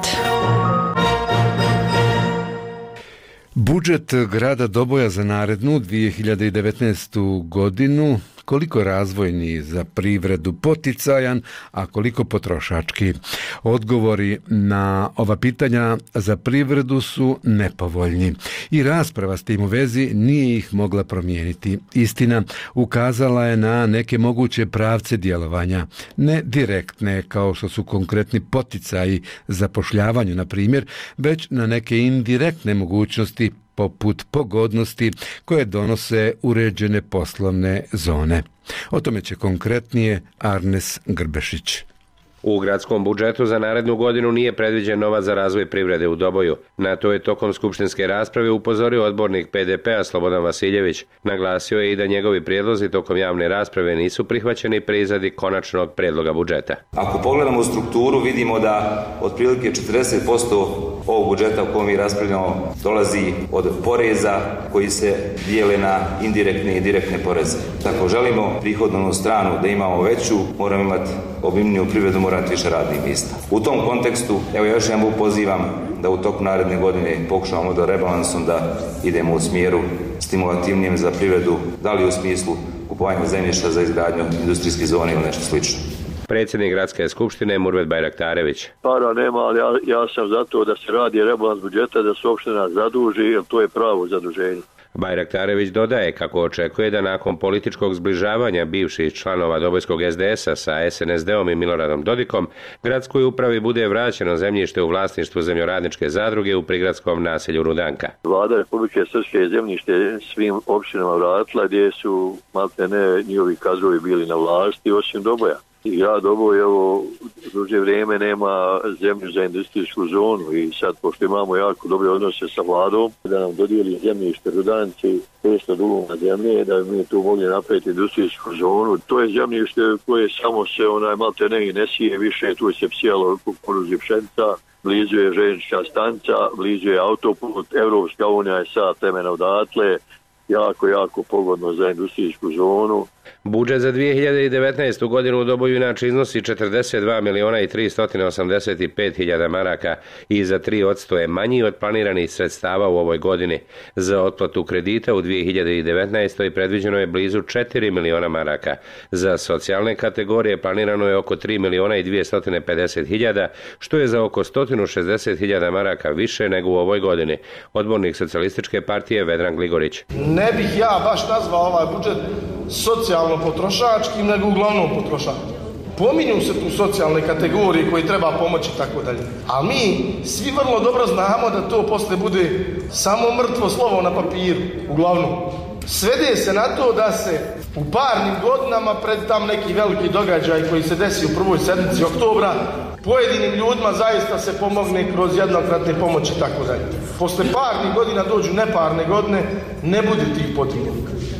Speaker 1: Budžet grada Doboja za narednu dvije hiljade devetnaestu godinu, koliko razvojni za privredu poticajan, a koliko potrošački? Odgovori na ova pitanja za privredu su nepovoljni i rasprava s tim u vezi nije ih mogla promijeniti. Istina, ukazala je na neke moguće pravce djelovanja, ne direktne kao što su konkretni poticaji zapošljavanju, na primjer, već na neke indirektne mogućnosti poput pogodnosti koje donose uređene poslovne zone. O tome će konkretnije Arnes Grbešić.
Speaker 10: U gradskom budžetu za narednu godinu nije predviđen novac za razvoj privrede u Doboju. Na to je tokom skupštinske rasprave upozorio odbornik P D P-a Slobodan Vasiljević. Naglasio je i da njegovi prijedlozi tokom javne rasprave nisu prihvaćeni pri izradi konačnog prijedloga budžeta.
Speaker 11: Ako pogledamo u strukturu, vidimo da otprilike četrdeset posto ovog budžeta o kojem mi raspravljamo dolazi od poreza koji se dijele na indirektne i direktne poreze. Ako želimo prihodovnu stranu da imamo veću, moramo imati obimniju privredu, morati više radnih mjesta. U tom kontekstu, evo još jednom pozivam da u toku naredne godine pokušamo da rebalansom da idemo u smjeru stimulativnijem za privredu, da li u smislu kupovanja zemljišta za izgradnju industrijskih zona ili nešto slično.
Speaker 10: Predsjednik Gradske skupštine Murvet Bajraktarević.
Speaker 12: Para nema, ali ja, ja sam za to da se radi rebalans budžeta, da se opština zaduži, jer to je pravo zaduženje.
Speaker 10: Bajraktarević dodaje kako očekuje da nakon političkog zbližavanja bivših članova Dobojskog S D S-a sa S N S D-om i Miloradom Dodikom, gradskoj upravi bude vraćeno zemljište u vlasništvu zemljoradničke zadruge u prigradskom naselju Rudanka.
Speaker 12: Vlada Republike Srpske je zemljište svim opštinama vratila gdje su maltene njihovi kadrovi bili na vlasti osim Doboja. I grad Doboj, evo, duže vrijeme nema zemlju za industrijsku zonu i sad, pošto imamo jako dobre odnose sa vladom, da nam dodijeli zemljište Rudanci, petsto duguma zemlje, da bi mi tu mogli napraviti industrijsku zonu. To je zemljište koje samo se onaj malte ne ne sije više, tu se psijalo kukuruzi pšenica, blizu je željeznička stanca, blizu je autoput, Evropska unija je sad temena odatle, jako, jako pogodno za industrijsku zonu.
Speaker 10: Budžet za dvije hiljade devetnaestu godinu u Doboju inače iznosi četrdeset dva miliona i tristo osamdeset pet hiljada maraka i za tri posto je manji od planiranih sredstava u ovoj godini. Za otplatu kredita u dvije hiljade devetnaestoj predviđeno je blizu četiri miliona maraka. Za socijalne kategorije planirano je oko tri miliona i dvjesto pedeset hiljada, što je za oko sto šezdeset hiljada maraka više nego u ovoj godini. Odbornik Socijalističke partije Vedran Gligorić.
Speaker 24: Ne bih ja baš nazvao ovaj budžet socijalno potrošačkim, nego uglavnom potrošačkim. Pominju se tu socijalne kategorije koji treba pomoći i tako dalje. A mi svi vrlo dobro znamo da to posle bude samo mrtvo slovo na papiru, uglavnom. Svede se na to da se u parnim godinama pred tam neki veliki događaj koji se desi u prvoj sedmici oktobra pojedinim ljudima zaista se pomogne kroz jednokratne pomoći i tako dalje. Posle parnih godina dođu neparne godine, ne bude tih potreba.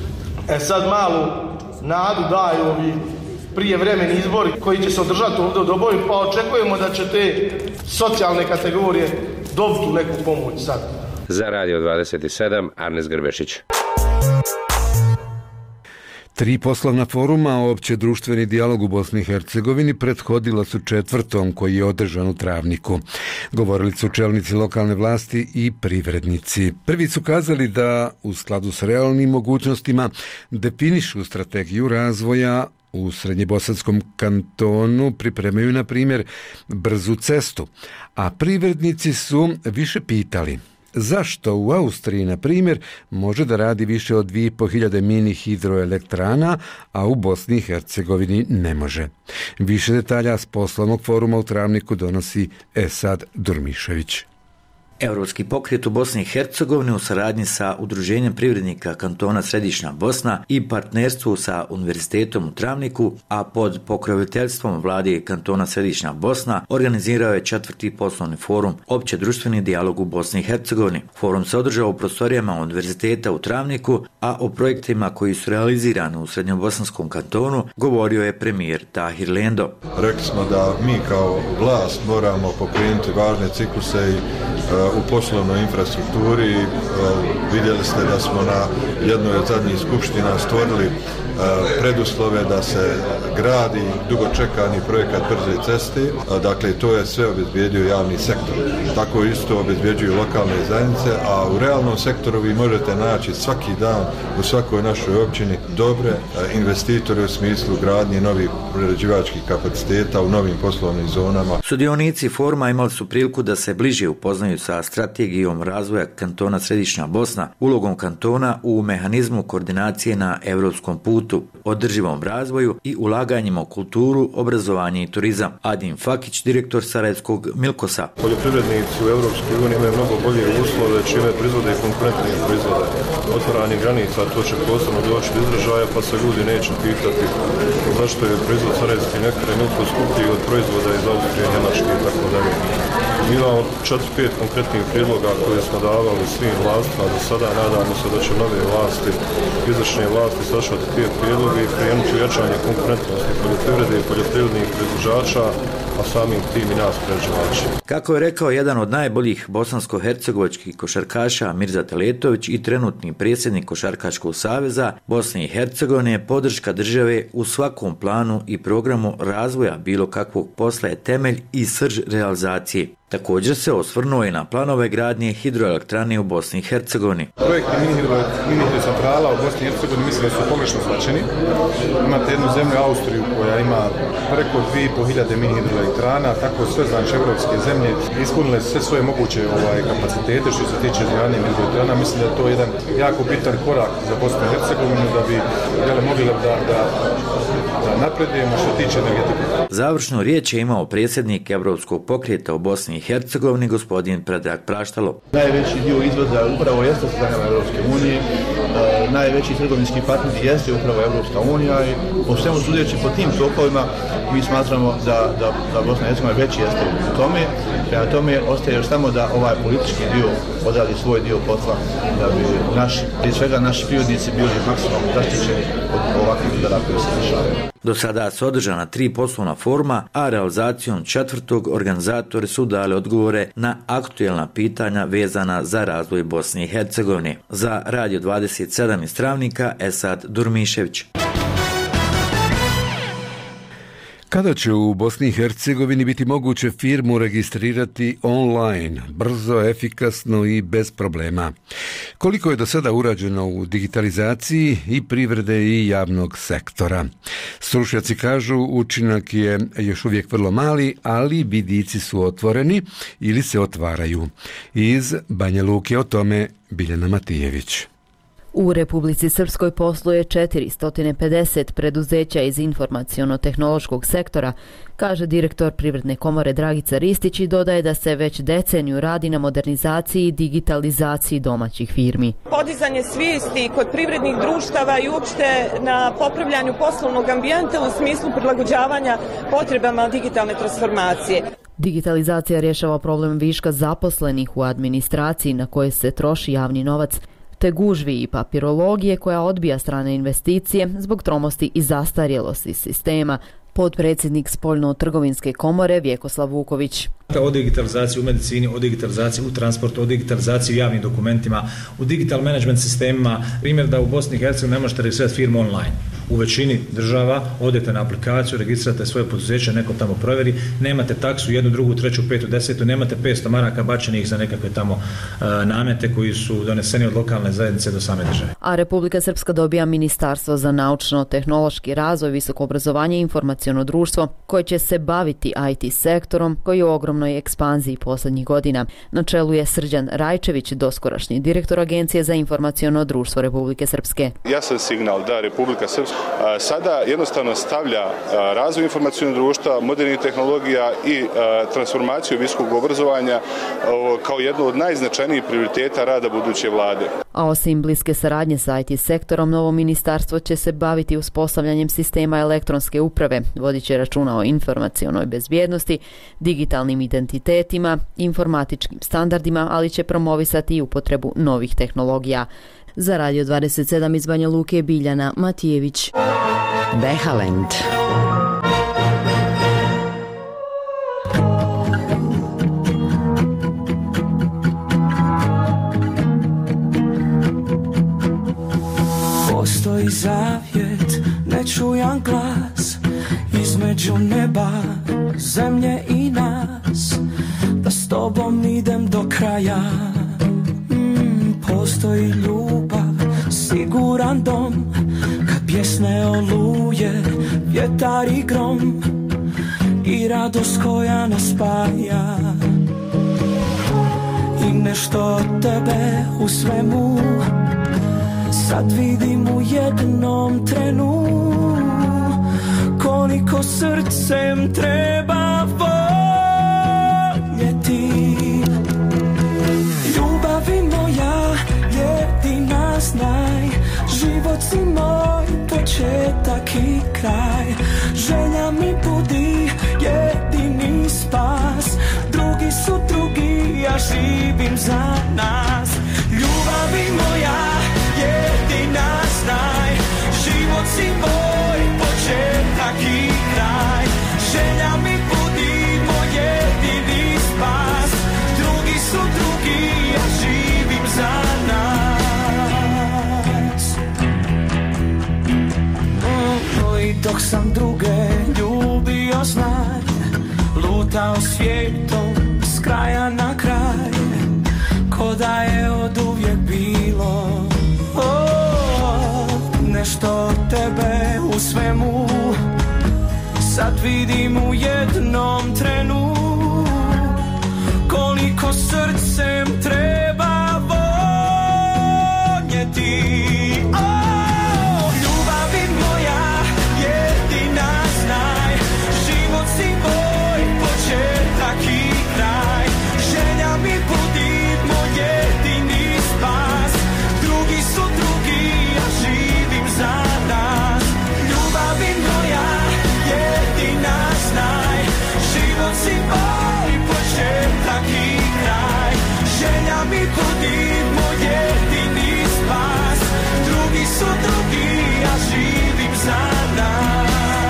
Speaker 24: E sad malu nadu daju ovi prijevremeni izbori koji će se održati ovdje u Doboju, pa očekujemo da će te socijalne kategorije dobiti u neku pomoć sad.
Speaker 10: Za Radio dvadeset sedam, Arnes Grbešić.
Speaker 1: Tri poslovna foruma opće društveni dijalog u Bosni i Hercegovini prethodila su četvrtom koji je održan u Travniku. Govorili su čelnici lokalne vlasti i privrednici. Prvi su kazali da u skladu s realnim mogućnostima definišu strategiju razvoja u Srednjebosanskom kantonu, pripremaju na primjer brzu cestu, a privrednici su više pitali zašto u Austriji, na primjer, može da radi više od dvije i po hiljade mini hidroelektrana, a u Bosni i Hercegovini ne može. Više detalja s poslovnog foruma u Travniku donosi Esad Durmišević.
Speaker 9: Europski pokret u Bosni i Hercegovini u saradnji sa Udruženjem privrednika kantona Središnja Bosna i partnerstvu sa Univerzitetom u Travniku, a pod pokroviteljstvom vlade kantona Središnja Bosna, organizirao je četvrti poslovni forum Opće društveni dijalog u Bosni i Hercegovini. Forum se održao u prostorijama Univerziteta u Travniku, a o projektima koji su realizirani u Srednjobosanskom kantonu govorio je premijer Tahir Lendo.
Speaker 13: Rekli smo da mi kao vlast moramo pokrenuti važne cikluse i u poslovnoj infrastrukturi. Vidjeli ste da smo na jednoj od zadnjih skupština stvorili preduslove da se gradi dugočekani projekat brze ceste. Dakle, to je sve obezbijedio javni sektor. Tako isto obezbjeđuju lokalne zajednice, a u realnom sektoru vi možete naći svaki dan u svakoj našoj općini dobre investitore u smislu gradnje novih prerađivačkih kapaciteta u novim poslovnim zonama.
Speaker 9: Sudionici foruma imali su priliku da se bliže upoznaju sa strategijom razvoja kantona Središnja Bosna, ulogom kantona u mehanizmu koordinacije na europskom putu, održivom razvoju i ulaganjima u kulturu, obrazovanje i turizam. Adin Fakić, direktor Sarajevskog Milkosa.
Speaker 14: Poljoprivrednici u Europskoj uniji imaju mnogo bolje uslove čime proizvode i konkurentnije proizvode. Otvaranje granica, to će posebno doći do izražaja, pa se ljudi neće pitati zašto je proizvod Sarajevski nektar i Milkos skuplji od proizvoda iz Austrije, Njemačke i tako dalje. Mi imamo četiri pet konkretnih prijedloga koje smo davali svim vlastima do sada. Nadamo se da će nove vlasti, izvršne vlasti sačuvati te prijedloge i krenuti u jačanje konkurentnosti poljoprivrede i poljoprivrednih proizvođača, a samim tim i nas prerađivača.
Speaker 9: Kako je rekao jedan od najboljih bosansko-hercegovačkih košarkaša Mirza Teletović i trenutni predsjednik Košarkaškog saveza Bosne i Hercegovine, podrška države u svakom planu i programu razvoja bilo kakvog posla je temelj i srž realizacije. Također se osvrnuo i na planove gradnje hidroelektrane u Bosni i Hercegovini.
Speaker 15: Projekti mini hidrocentrala u Bosni i Hercegovini mislim da su pogrešno shvaćeni. Imate jednu zemlju, Austriju, koja ima preko dvije i pol hiljade mini hidroelektrana, tako sve znači evropske zemlje ispunile sve svoje moguće ovaj, kapacitete što se tiče izgradnje mini hidroelektrana. Mislim da je to jedan jako bitan korak za Bosnu i Hercegovinu da bi jele, mogli da, da, da napredujemo što se tiče energetike.
Speaker 9: Završnu riječ je imao predsjednik Europskog pokreta u Bosni i Hercegovini, gospodin Predrag Praštalo.
Speaker 25: Najveći dio izvoza upravo jeste sa zemljama Europske unije, e, najveći trgovinski partner jeste upravo Europska unija i po svemu sudeći po tim tokovima mi smatramo da, da, da Bosna i Hercegovina veći jeste u tome. Prema tome ostaje još samo da ovaj politički dio odradi svoj dio posla da bi naši, prije svega naši privrednici bili maksimalno zaštićeni od ovakvih udara koji se dešavaju.
Speaker 9: Do sada su održana tri poslovna foruma, a realizacijom četvrtog organizatori su dali odgovore na aktuelna pitanja vezana za razvoj Bosne i Hercegovine. Za Radio dvadeset sedam iz Travnika, Esad Durmišević.
Speaker 1: Kada će u Bosni i Hercegovini biti moguće firmu registrirati online, brzo, efikasno i bez problema? Koliko je do sada urađeno u digitalizaciji i privrede i javnog sektora? Stručnjaci kažu učinak je još uvijek vrlo mali, ali vidici su otvoreni ili se otvaraju. Iz Banja Luke o tome Biljana Matijević.
Speaker 26: U Republici Srpskoj posluje četiristo pedeset preduzeća iz informaciono-tehnološkog sektora, kaže direktor Privredne komore Dragica Ristić i dodaje da se već deceniju radi na modernizaciji i digitalizaciji domaćih firmi.
Speaker 27: Podizanje svijesti kod privrednih društava i uopšte na popravljanju poslovnog ambijenta u smislu prilagođavanja potrebama digitalne transformacije.
Speaker 26: Digitalizacija rješava problem viška zaposlenih u administraciji na koje se troši javni novac, te gužvi i papirologije koja odbija strane investicije zbog tromosti i zastarjelosti sistema, potpredsjednik Spoljno-trgovinske komore Vjekoslav Vuković.
Speaker 28: O digitalizaciji u medicini, o digitalizaciji u transportu, o digitalizaciji u javnim dokumentima, u digital management sistemima. Primjer da u Bosni i Hercegovini ne možete registrirati firmu online. U većini država odete na aplikaciju, registrirate svoje poduzeće, neko tamo provjeri, nemate taksu, jednu, drugu, treću, petu, desetu, nemate petsto maraka bačenih za nekakve tamo uh, namete koji su doneseni od lokalne zajednice do same države.
Speaker 26: A Republika Srpska dobija Ministarstvo za naučno-tehnološki razvoj, visoko obrazovanje i informaciono društvo koje će se baviti I T sektorom koji je u ogromnom ogromnoj ekspanziji posljednjih godina. Na čelu je Srđan Rajčević, doskorašnji direktor Agencije za informaciono društvo Republike Srpske.
Speaker 8: Jasan signal da Republika Srpska sada jednostavno stavlja razvoj informacionog društva, modernih tehnologija i transformaciju visokog obrazovanja kao jedno od najznačajnijih prioriteta rada buduće vlade.
Speaker 26: A osim bliske saradnje sa I T sektorom, novo ministarstvo će se baviti uspostavljanjem sistema elektronske uprave, vodit će računa o informacionoj bezbjednosti, digitalnim identitetima, informatičkim standardima, ali će promovisati i upotrebu novih tehnologija. Za Radio dvadeset sedam iz Banja Luke, Biljana Matijević.
Speaker 7: Behalend.
Speaker 23: Postoji zavjet, nečujan glas između neba, zemlje i nas, da s tobom idem do kraja. Mm, postoji ljubav, siguran dom, kad pjesne oluje, vjetar i grom i radost koja nas spaja. I nešto od tebe u svemu sad vidim u jednom trenu, koliko srcem treba voljeti. Ljubavi moja, jedina znaj, život si moj, početak i kraj. Želja mi budi jedini spas, drugi su drugi, ja živim za nas. Ljubavi moja, jedina znaj, život si moj, početak i kraj. Želja mi budi moj jedini spas, drugi su drugi, ja živim za nas. Oh, i dok sam druge ljubio znaj, lutao svijetom s kraja na kraj, ko da je od uvijek bilo. Oh, nešto od tebe u svemu sad vidim u jednom trenu, koliko srcem treba voljeti. Oh, ljubavi moja, jedina znaj, život si moj, početak i kraj. Želja mi budi moj jedini spas, drugi su drugi, ja živim za nas. Ljubavi moja, jedina znaj, život si moj, početak i kraj. Želja mi budi moj jedini spas, drugi su drugi, ja živim za nas.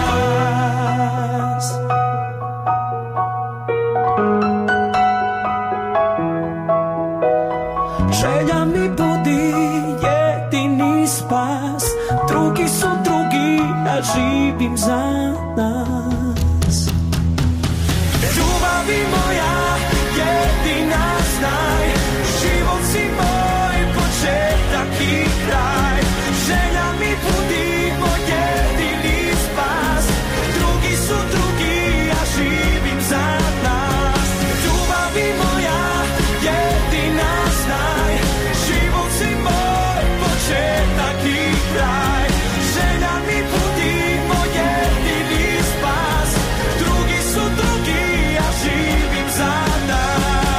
Speaker 23: Želja mi budi jedini spas, drugi su drugi, ja živim za nas. Ljubavi moja, jedina znaj, život si moj, početak i kraj. Želja mi budi moj jedini spas, drugi su drugi, ja živim za nas. Ljubavi moja, jedina znaj, život si moj, početak i kraj. Želja mi budi moj jedini spas, drugi su drugi, ja živim za nas.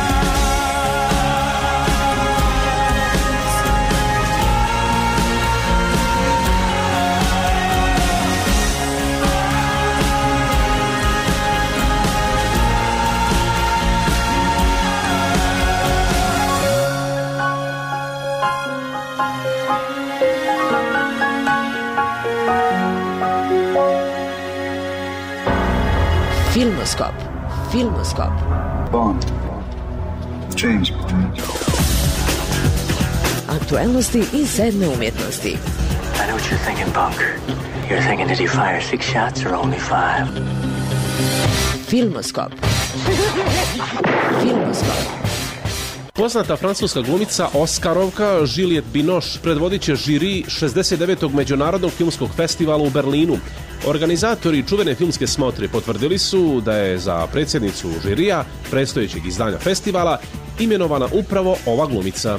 Speaker 7: Filmoskop. Filmoskop.
Speaker 16: Bond. James Bond.
Speaker 7: Aktuelnosti i sedme umjetnosti.
Speaker 17: I know what you're thinking, punk. You're thinking, did he fire six shots or only five?
Speaker 7: Filmoskop. Filmoskop.
Speaker 2: Poznata francuska glumica Oskarovka Juliette Binoche predvodit će žiri šezdeset devetog Međunarodnog filmskog festivala u Berlinu. Organizatori čuvene filmske smotre potvrdili su da je za predsjednicu žirija predstojećeg izdanja festivala imenovana upravo ova glumica.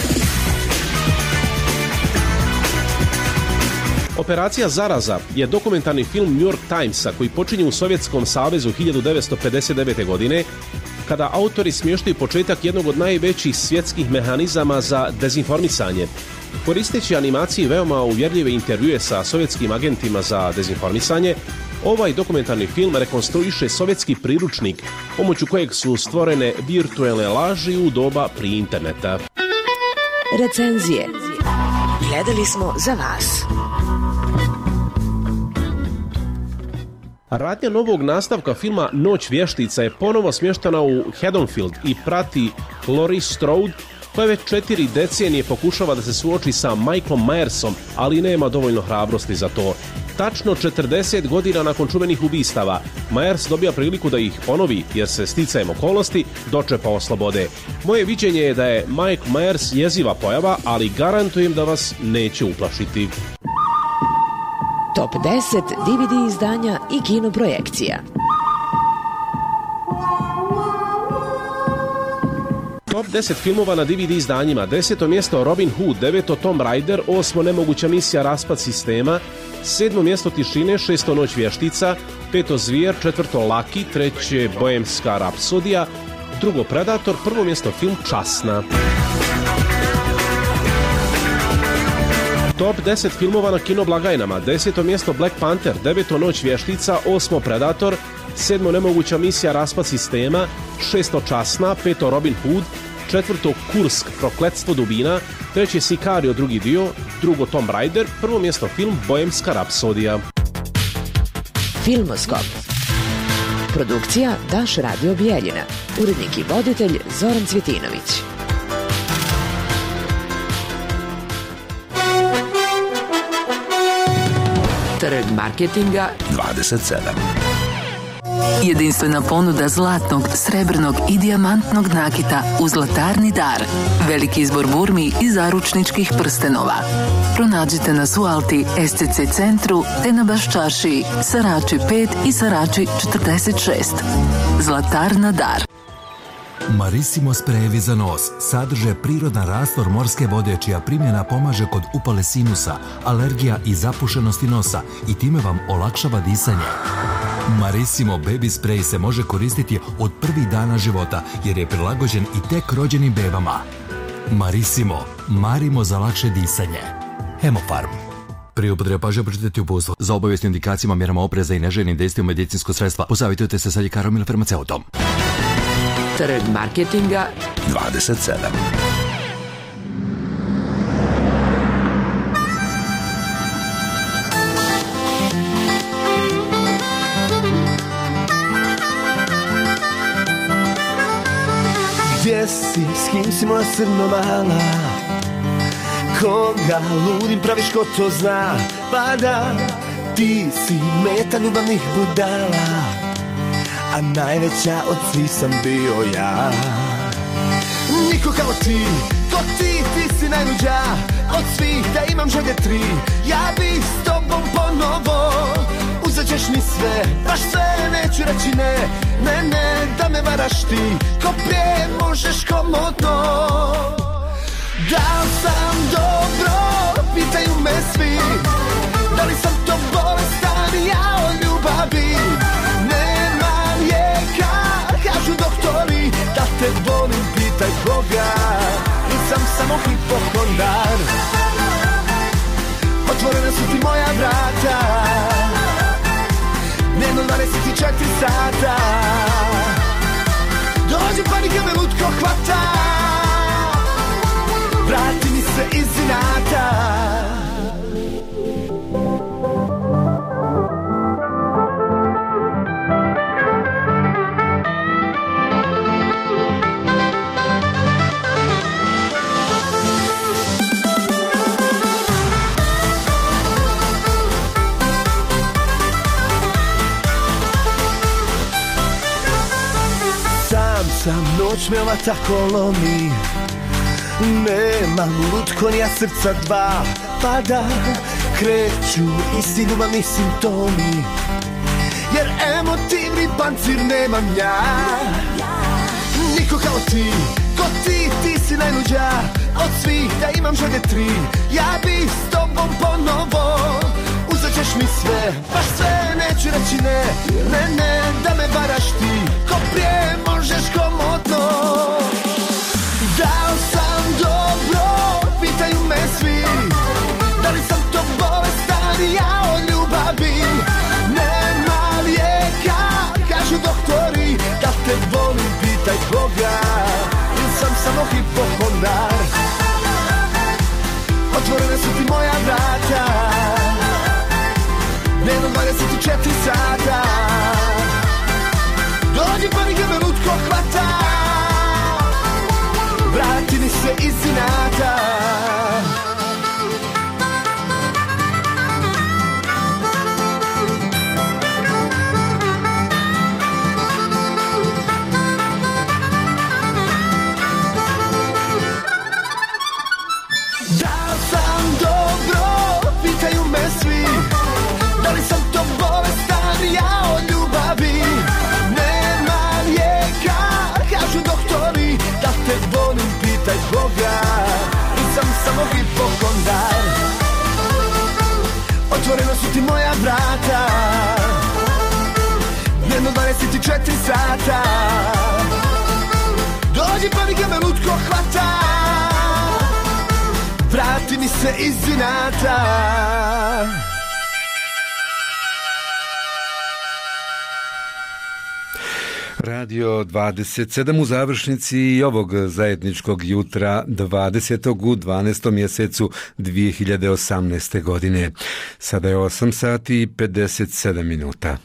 Speaker 2: Operacija Zaraza je dokumentarni film New York Timesa koji počinje u Sovjetskom savezu hiljadu devetsto pedeset devete. godine, kada autori smještaju početak jednog od najvećih svjetskih mehanizama za dezinformisanje. Koristeći animacije i veoma uvjerljive intervjue sa sovjetskim agentima za dezinformisanje, ovaj dokumentarni film rekonstruiše sovjetski priručnik pomoću kojeg su stvorene virtualne laži u doba prije interneta.
Speaker 7: Recenzije. Gledali smo za vas.
Speaker 2: Radnja novog nastavka filma Noć vještica je ponovo smještena u Haddonfield i prati Laurie Strode, koja već četiri decenije pokušava da se suoči sa Michaelom Myersom, ali nema dovoljno hrabrosti za to. Tačno četrdeset godina nakon čuvenih ubistava, Myers dobija priliku da ih ponovi, jer se sticajem okolnosti dočepao slobode. Moje viđenje je da je Michael Myers jeziva pojava, ali garantujem da vas neće uplašiti.
Speaker 7: Top deset D V D izdanja i kinoprojekcija.
Speaker 2: Top deset filmova na D V D izdanjima. Deseto mjesto Robin Hood, deveto Tomb Raider, osmo Nemoguća misija Raspad sistema, sedmo mjesto Tišine, šesto Noć vještica, peto Zvijer, četvrto Lucky, treće Bohemska rapsodija, drugo Predator, prvo mjesto film Časna. Top deset filmova na kinoblagajnama. Deseto mjesto Black Panther, deveto Noć vještica, osmo Predator, sedmo Nemoguća misija Raspad sistema, šesto Časna, peto Robin Hood, četvrto Kursk, Prokletstvo dubina, treće Sicario drugi dio, drugo Tomb Raider, prvo mjesto film Bohemska rapsodija.
Speaker 7: Filmoskop. Produkcija Daš Radio Bijeljina. Urednik i voditelj Zoran Cvjetinović. Trg marketinga
Speaker 4: dvadeset sedam.
Speaker 5: Jedinstvena ponuda zlatnog, srebrnog i dijamantnog nakita u Zlatarni dar. Veliki izbor burmi i zaručničkih prstenova. Pronađite nas u Alti, S C C centru, te na Baščaršiji, Sarači pet i Sarači četrdeset šest. Zlatarna dar.
Speaker 18: Marissimo sprejevi za nos sadrže prirodan rastvor morske vode čija primjena pomaže kod upale sinusa, alergija i zapušenosti nosa i time vam olakšava disanje. Marissimo baby spray se može koristiti od prvih dana života jer je prilagođen i tek rođenim bebama. Marissimo, marimo za lakše disanje. Hemofarm. Prije upotrebe pažnje pročitati uputstvo. Za obavijest o indikacijama, mjerama opreza i neželjenim dejstvima medicinsko sredstva posavitujte se sa ljekarom ili farmaceutom.
Speaker 7: Trg marketinga
Speaker 4: dvadeset sedam.
Speaker 23: Gdje si, s kim si moja crno mala? Koga ludim praviš, ko to zna? Pa da, ti si meta ljubavnih budala, a najveća od svih sam bio ja. Niko kao ti, ko ti, ti si najluđa od svih, da imam želje tri. Ja bih s tobom ponovo, uzet ćeš mi sve, baš sve, neću reći ne. Ne, ne, da me varaš ti, ko prije možeš komotno. Da li sam dobro, pitaju me svi, da li sam to bolestan, ja o ljubavi. Nema lijeka, kažu doktori, da te volim, pitaj Boga. Nisam samo hipokondar, otvorena su ti moja vrata, dnevno dvadeset četiri sata. Dođe panika me lutko hvata, vrati mi se iz inata. noć me ova tako lomi. Nemam lutkonja srca dva, pa da kreću isti ljubavni simptomi. Jer emotivni pancir nemam ja. Niko kao ti, ko ti, ti si najluđa od svih, da imam želje tri. Ja bi s tobom ponovo, uzet ćeš mi sve, baš sve, neću reći ne. Ne, ne, da me varaš ti, ko prije možeš komotno. Dao sam dobro, pitaju me svi, da li sam to bolestan, ja o ljubavi. Nema lijeka, kažu doktori, da te volim, pitaj Boga, ili sam samo hipohondar. Otvorene su ti moja vrata, dnevno dvadeset četiri sata. Dođi pa nikad me lutko hvata, vrati mi se iz inata. Dao sam dobro, pitaju me svi, da li sam to bolestan, ja o ljubavi. Nema lijeka, kažu doktori, da te volim, pitaj Boga, nisam samo hipohondar. Otvoreno su ti moja vrata, dnevno dvadeset četiri sata. Dođi pa nikad me lutko hvata, vrati mi se iz inata.
Speaker 1: Radio dvadeset sedam u završnici i ovog zajedničkog jutra dvadesetog u dvanaestom mjesecu dvije hiljade osamnaeste. godine. Sada je osam sati i pedeset sedam minuta.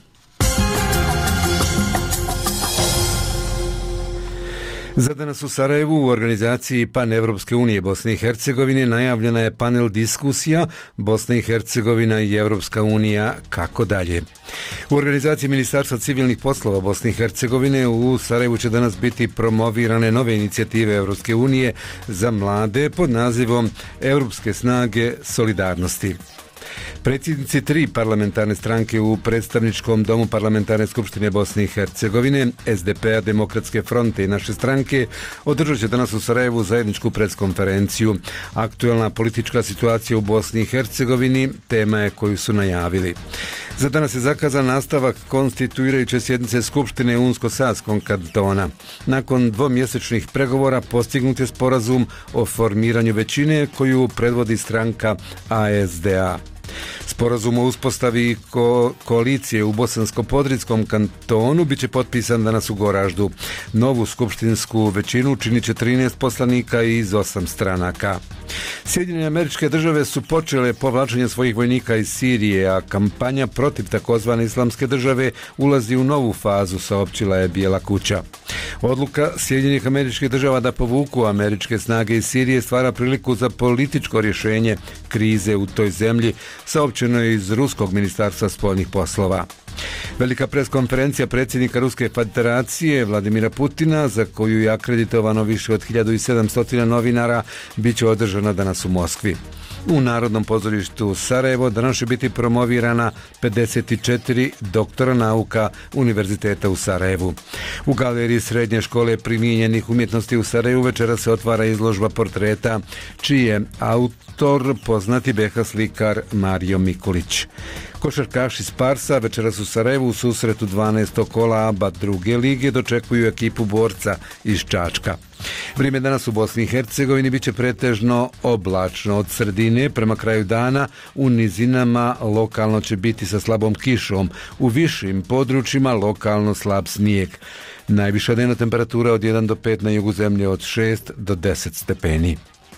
Speaker 1: Za danas u Sarajevu u organizaciji Panevropske unije Bosne i Hercegovine najavljena je panel diskusija Bosna i Hercegovina i Evropska unija kako dalje. U organizaciji Ministarstva civilnih poslova Bosne i Hercegovine u Sarajevu će danas biti promovirane nove inicijative Evropske unije za mlade pod nazivom Europske snage solidarnosti. Predsjednici tri parlamentarne stranke u predstavničkom domu Parlamentarne skupštine Bosne i Hercegovine, S D P-a, Demokratske fronte i naše stranke, održat će danas u Sarajevu zajedničku preskonferenciju. Aktualna politička situacija u Bosni i Hercegovini tema je koju su najavili. Za danas je zakazan nastavak konstituirajuće sjednice Skupštine Unsko-Sanskog kantona. Nakon dvomjesečnih pregovora postignut je sporazum o formiranju većine koju predvodi stranka A S D A. Sporazum o uspostavi ko- koalicije u Bosansko-Podritskom kantonu biće potpisan danas u Goraždu. Novu skupštinsku većinu činit će trinaest poslanika iz osam stranaka. Sjedinjene Američke Države su počele povlačenje svojih vojnika iz Sirije, a kampanja protiv takozvane Islamske države ulazi u novu fazu, saopćila je Bijela kuća. Odluka Sjedinjenih Američkih Država da povuku američke snage iz Sirije stvara priliku za političko rješenje krize u toj zemlji, saopćeno je iz Ruskog ministarstva spoljnih poslova. Velika preskonferencija predsjednika Ruske federacije Vladimira Putina, za koju je akreditovano više od hiljadu sedamsto novinara, bit će održana danas u Moskvi. U Narodnom pozorištu Sarajevo danas će biti promovirana pedeset četiri doktora nauka Univerziteta u Sarajevu. U galeriji Srednje škole primijenjenih umjetnosti u Sarajevu večera se otvara izložba portreta, čiji je autor poznati be ha slikar Mario Mikulić. Košarkaši Sparsa večeras u Sarajevu u susretu dvanaestog kola A B A druge lige dočekuju ekipu Borca iz Čačka. Vrijeme danas u Bosni i Hercegovini bit će pretežno oblačno od sredine prema kraju dana. U nizinama lokalno će biti sa slabom kišom, u višim područjima lokalno slab snijeg. Najviša dnevna temperatura od jedan do pet, na jugu zemlje od šest do deset stepeni.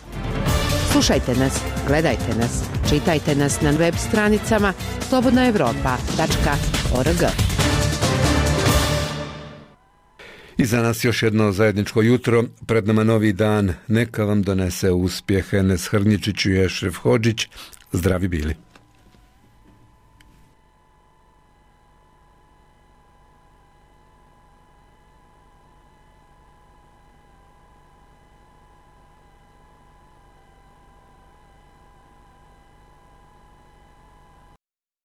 Speaker 7: Slušajte nas, gledajte nas, čitajte nas na web stranicama slobodna evropa tačka org.
Speaker 1: I za nas još jedno zajedničko jutro, pred nama novi dan, neka vam donese uspjehe. Enes Hrnjičić i Ešref Hodžić, zdravi bili.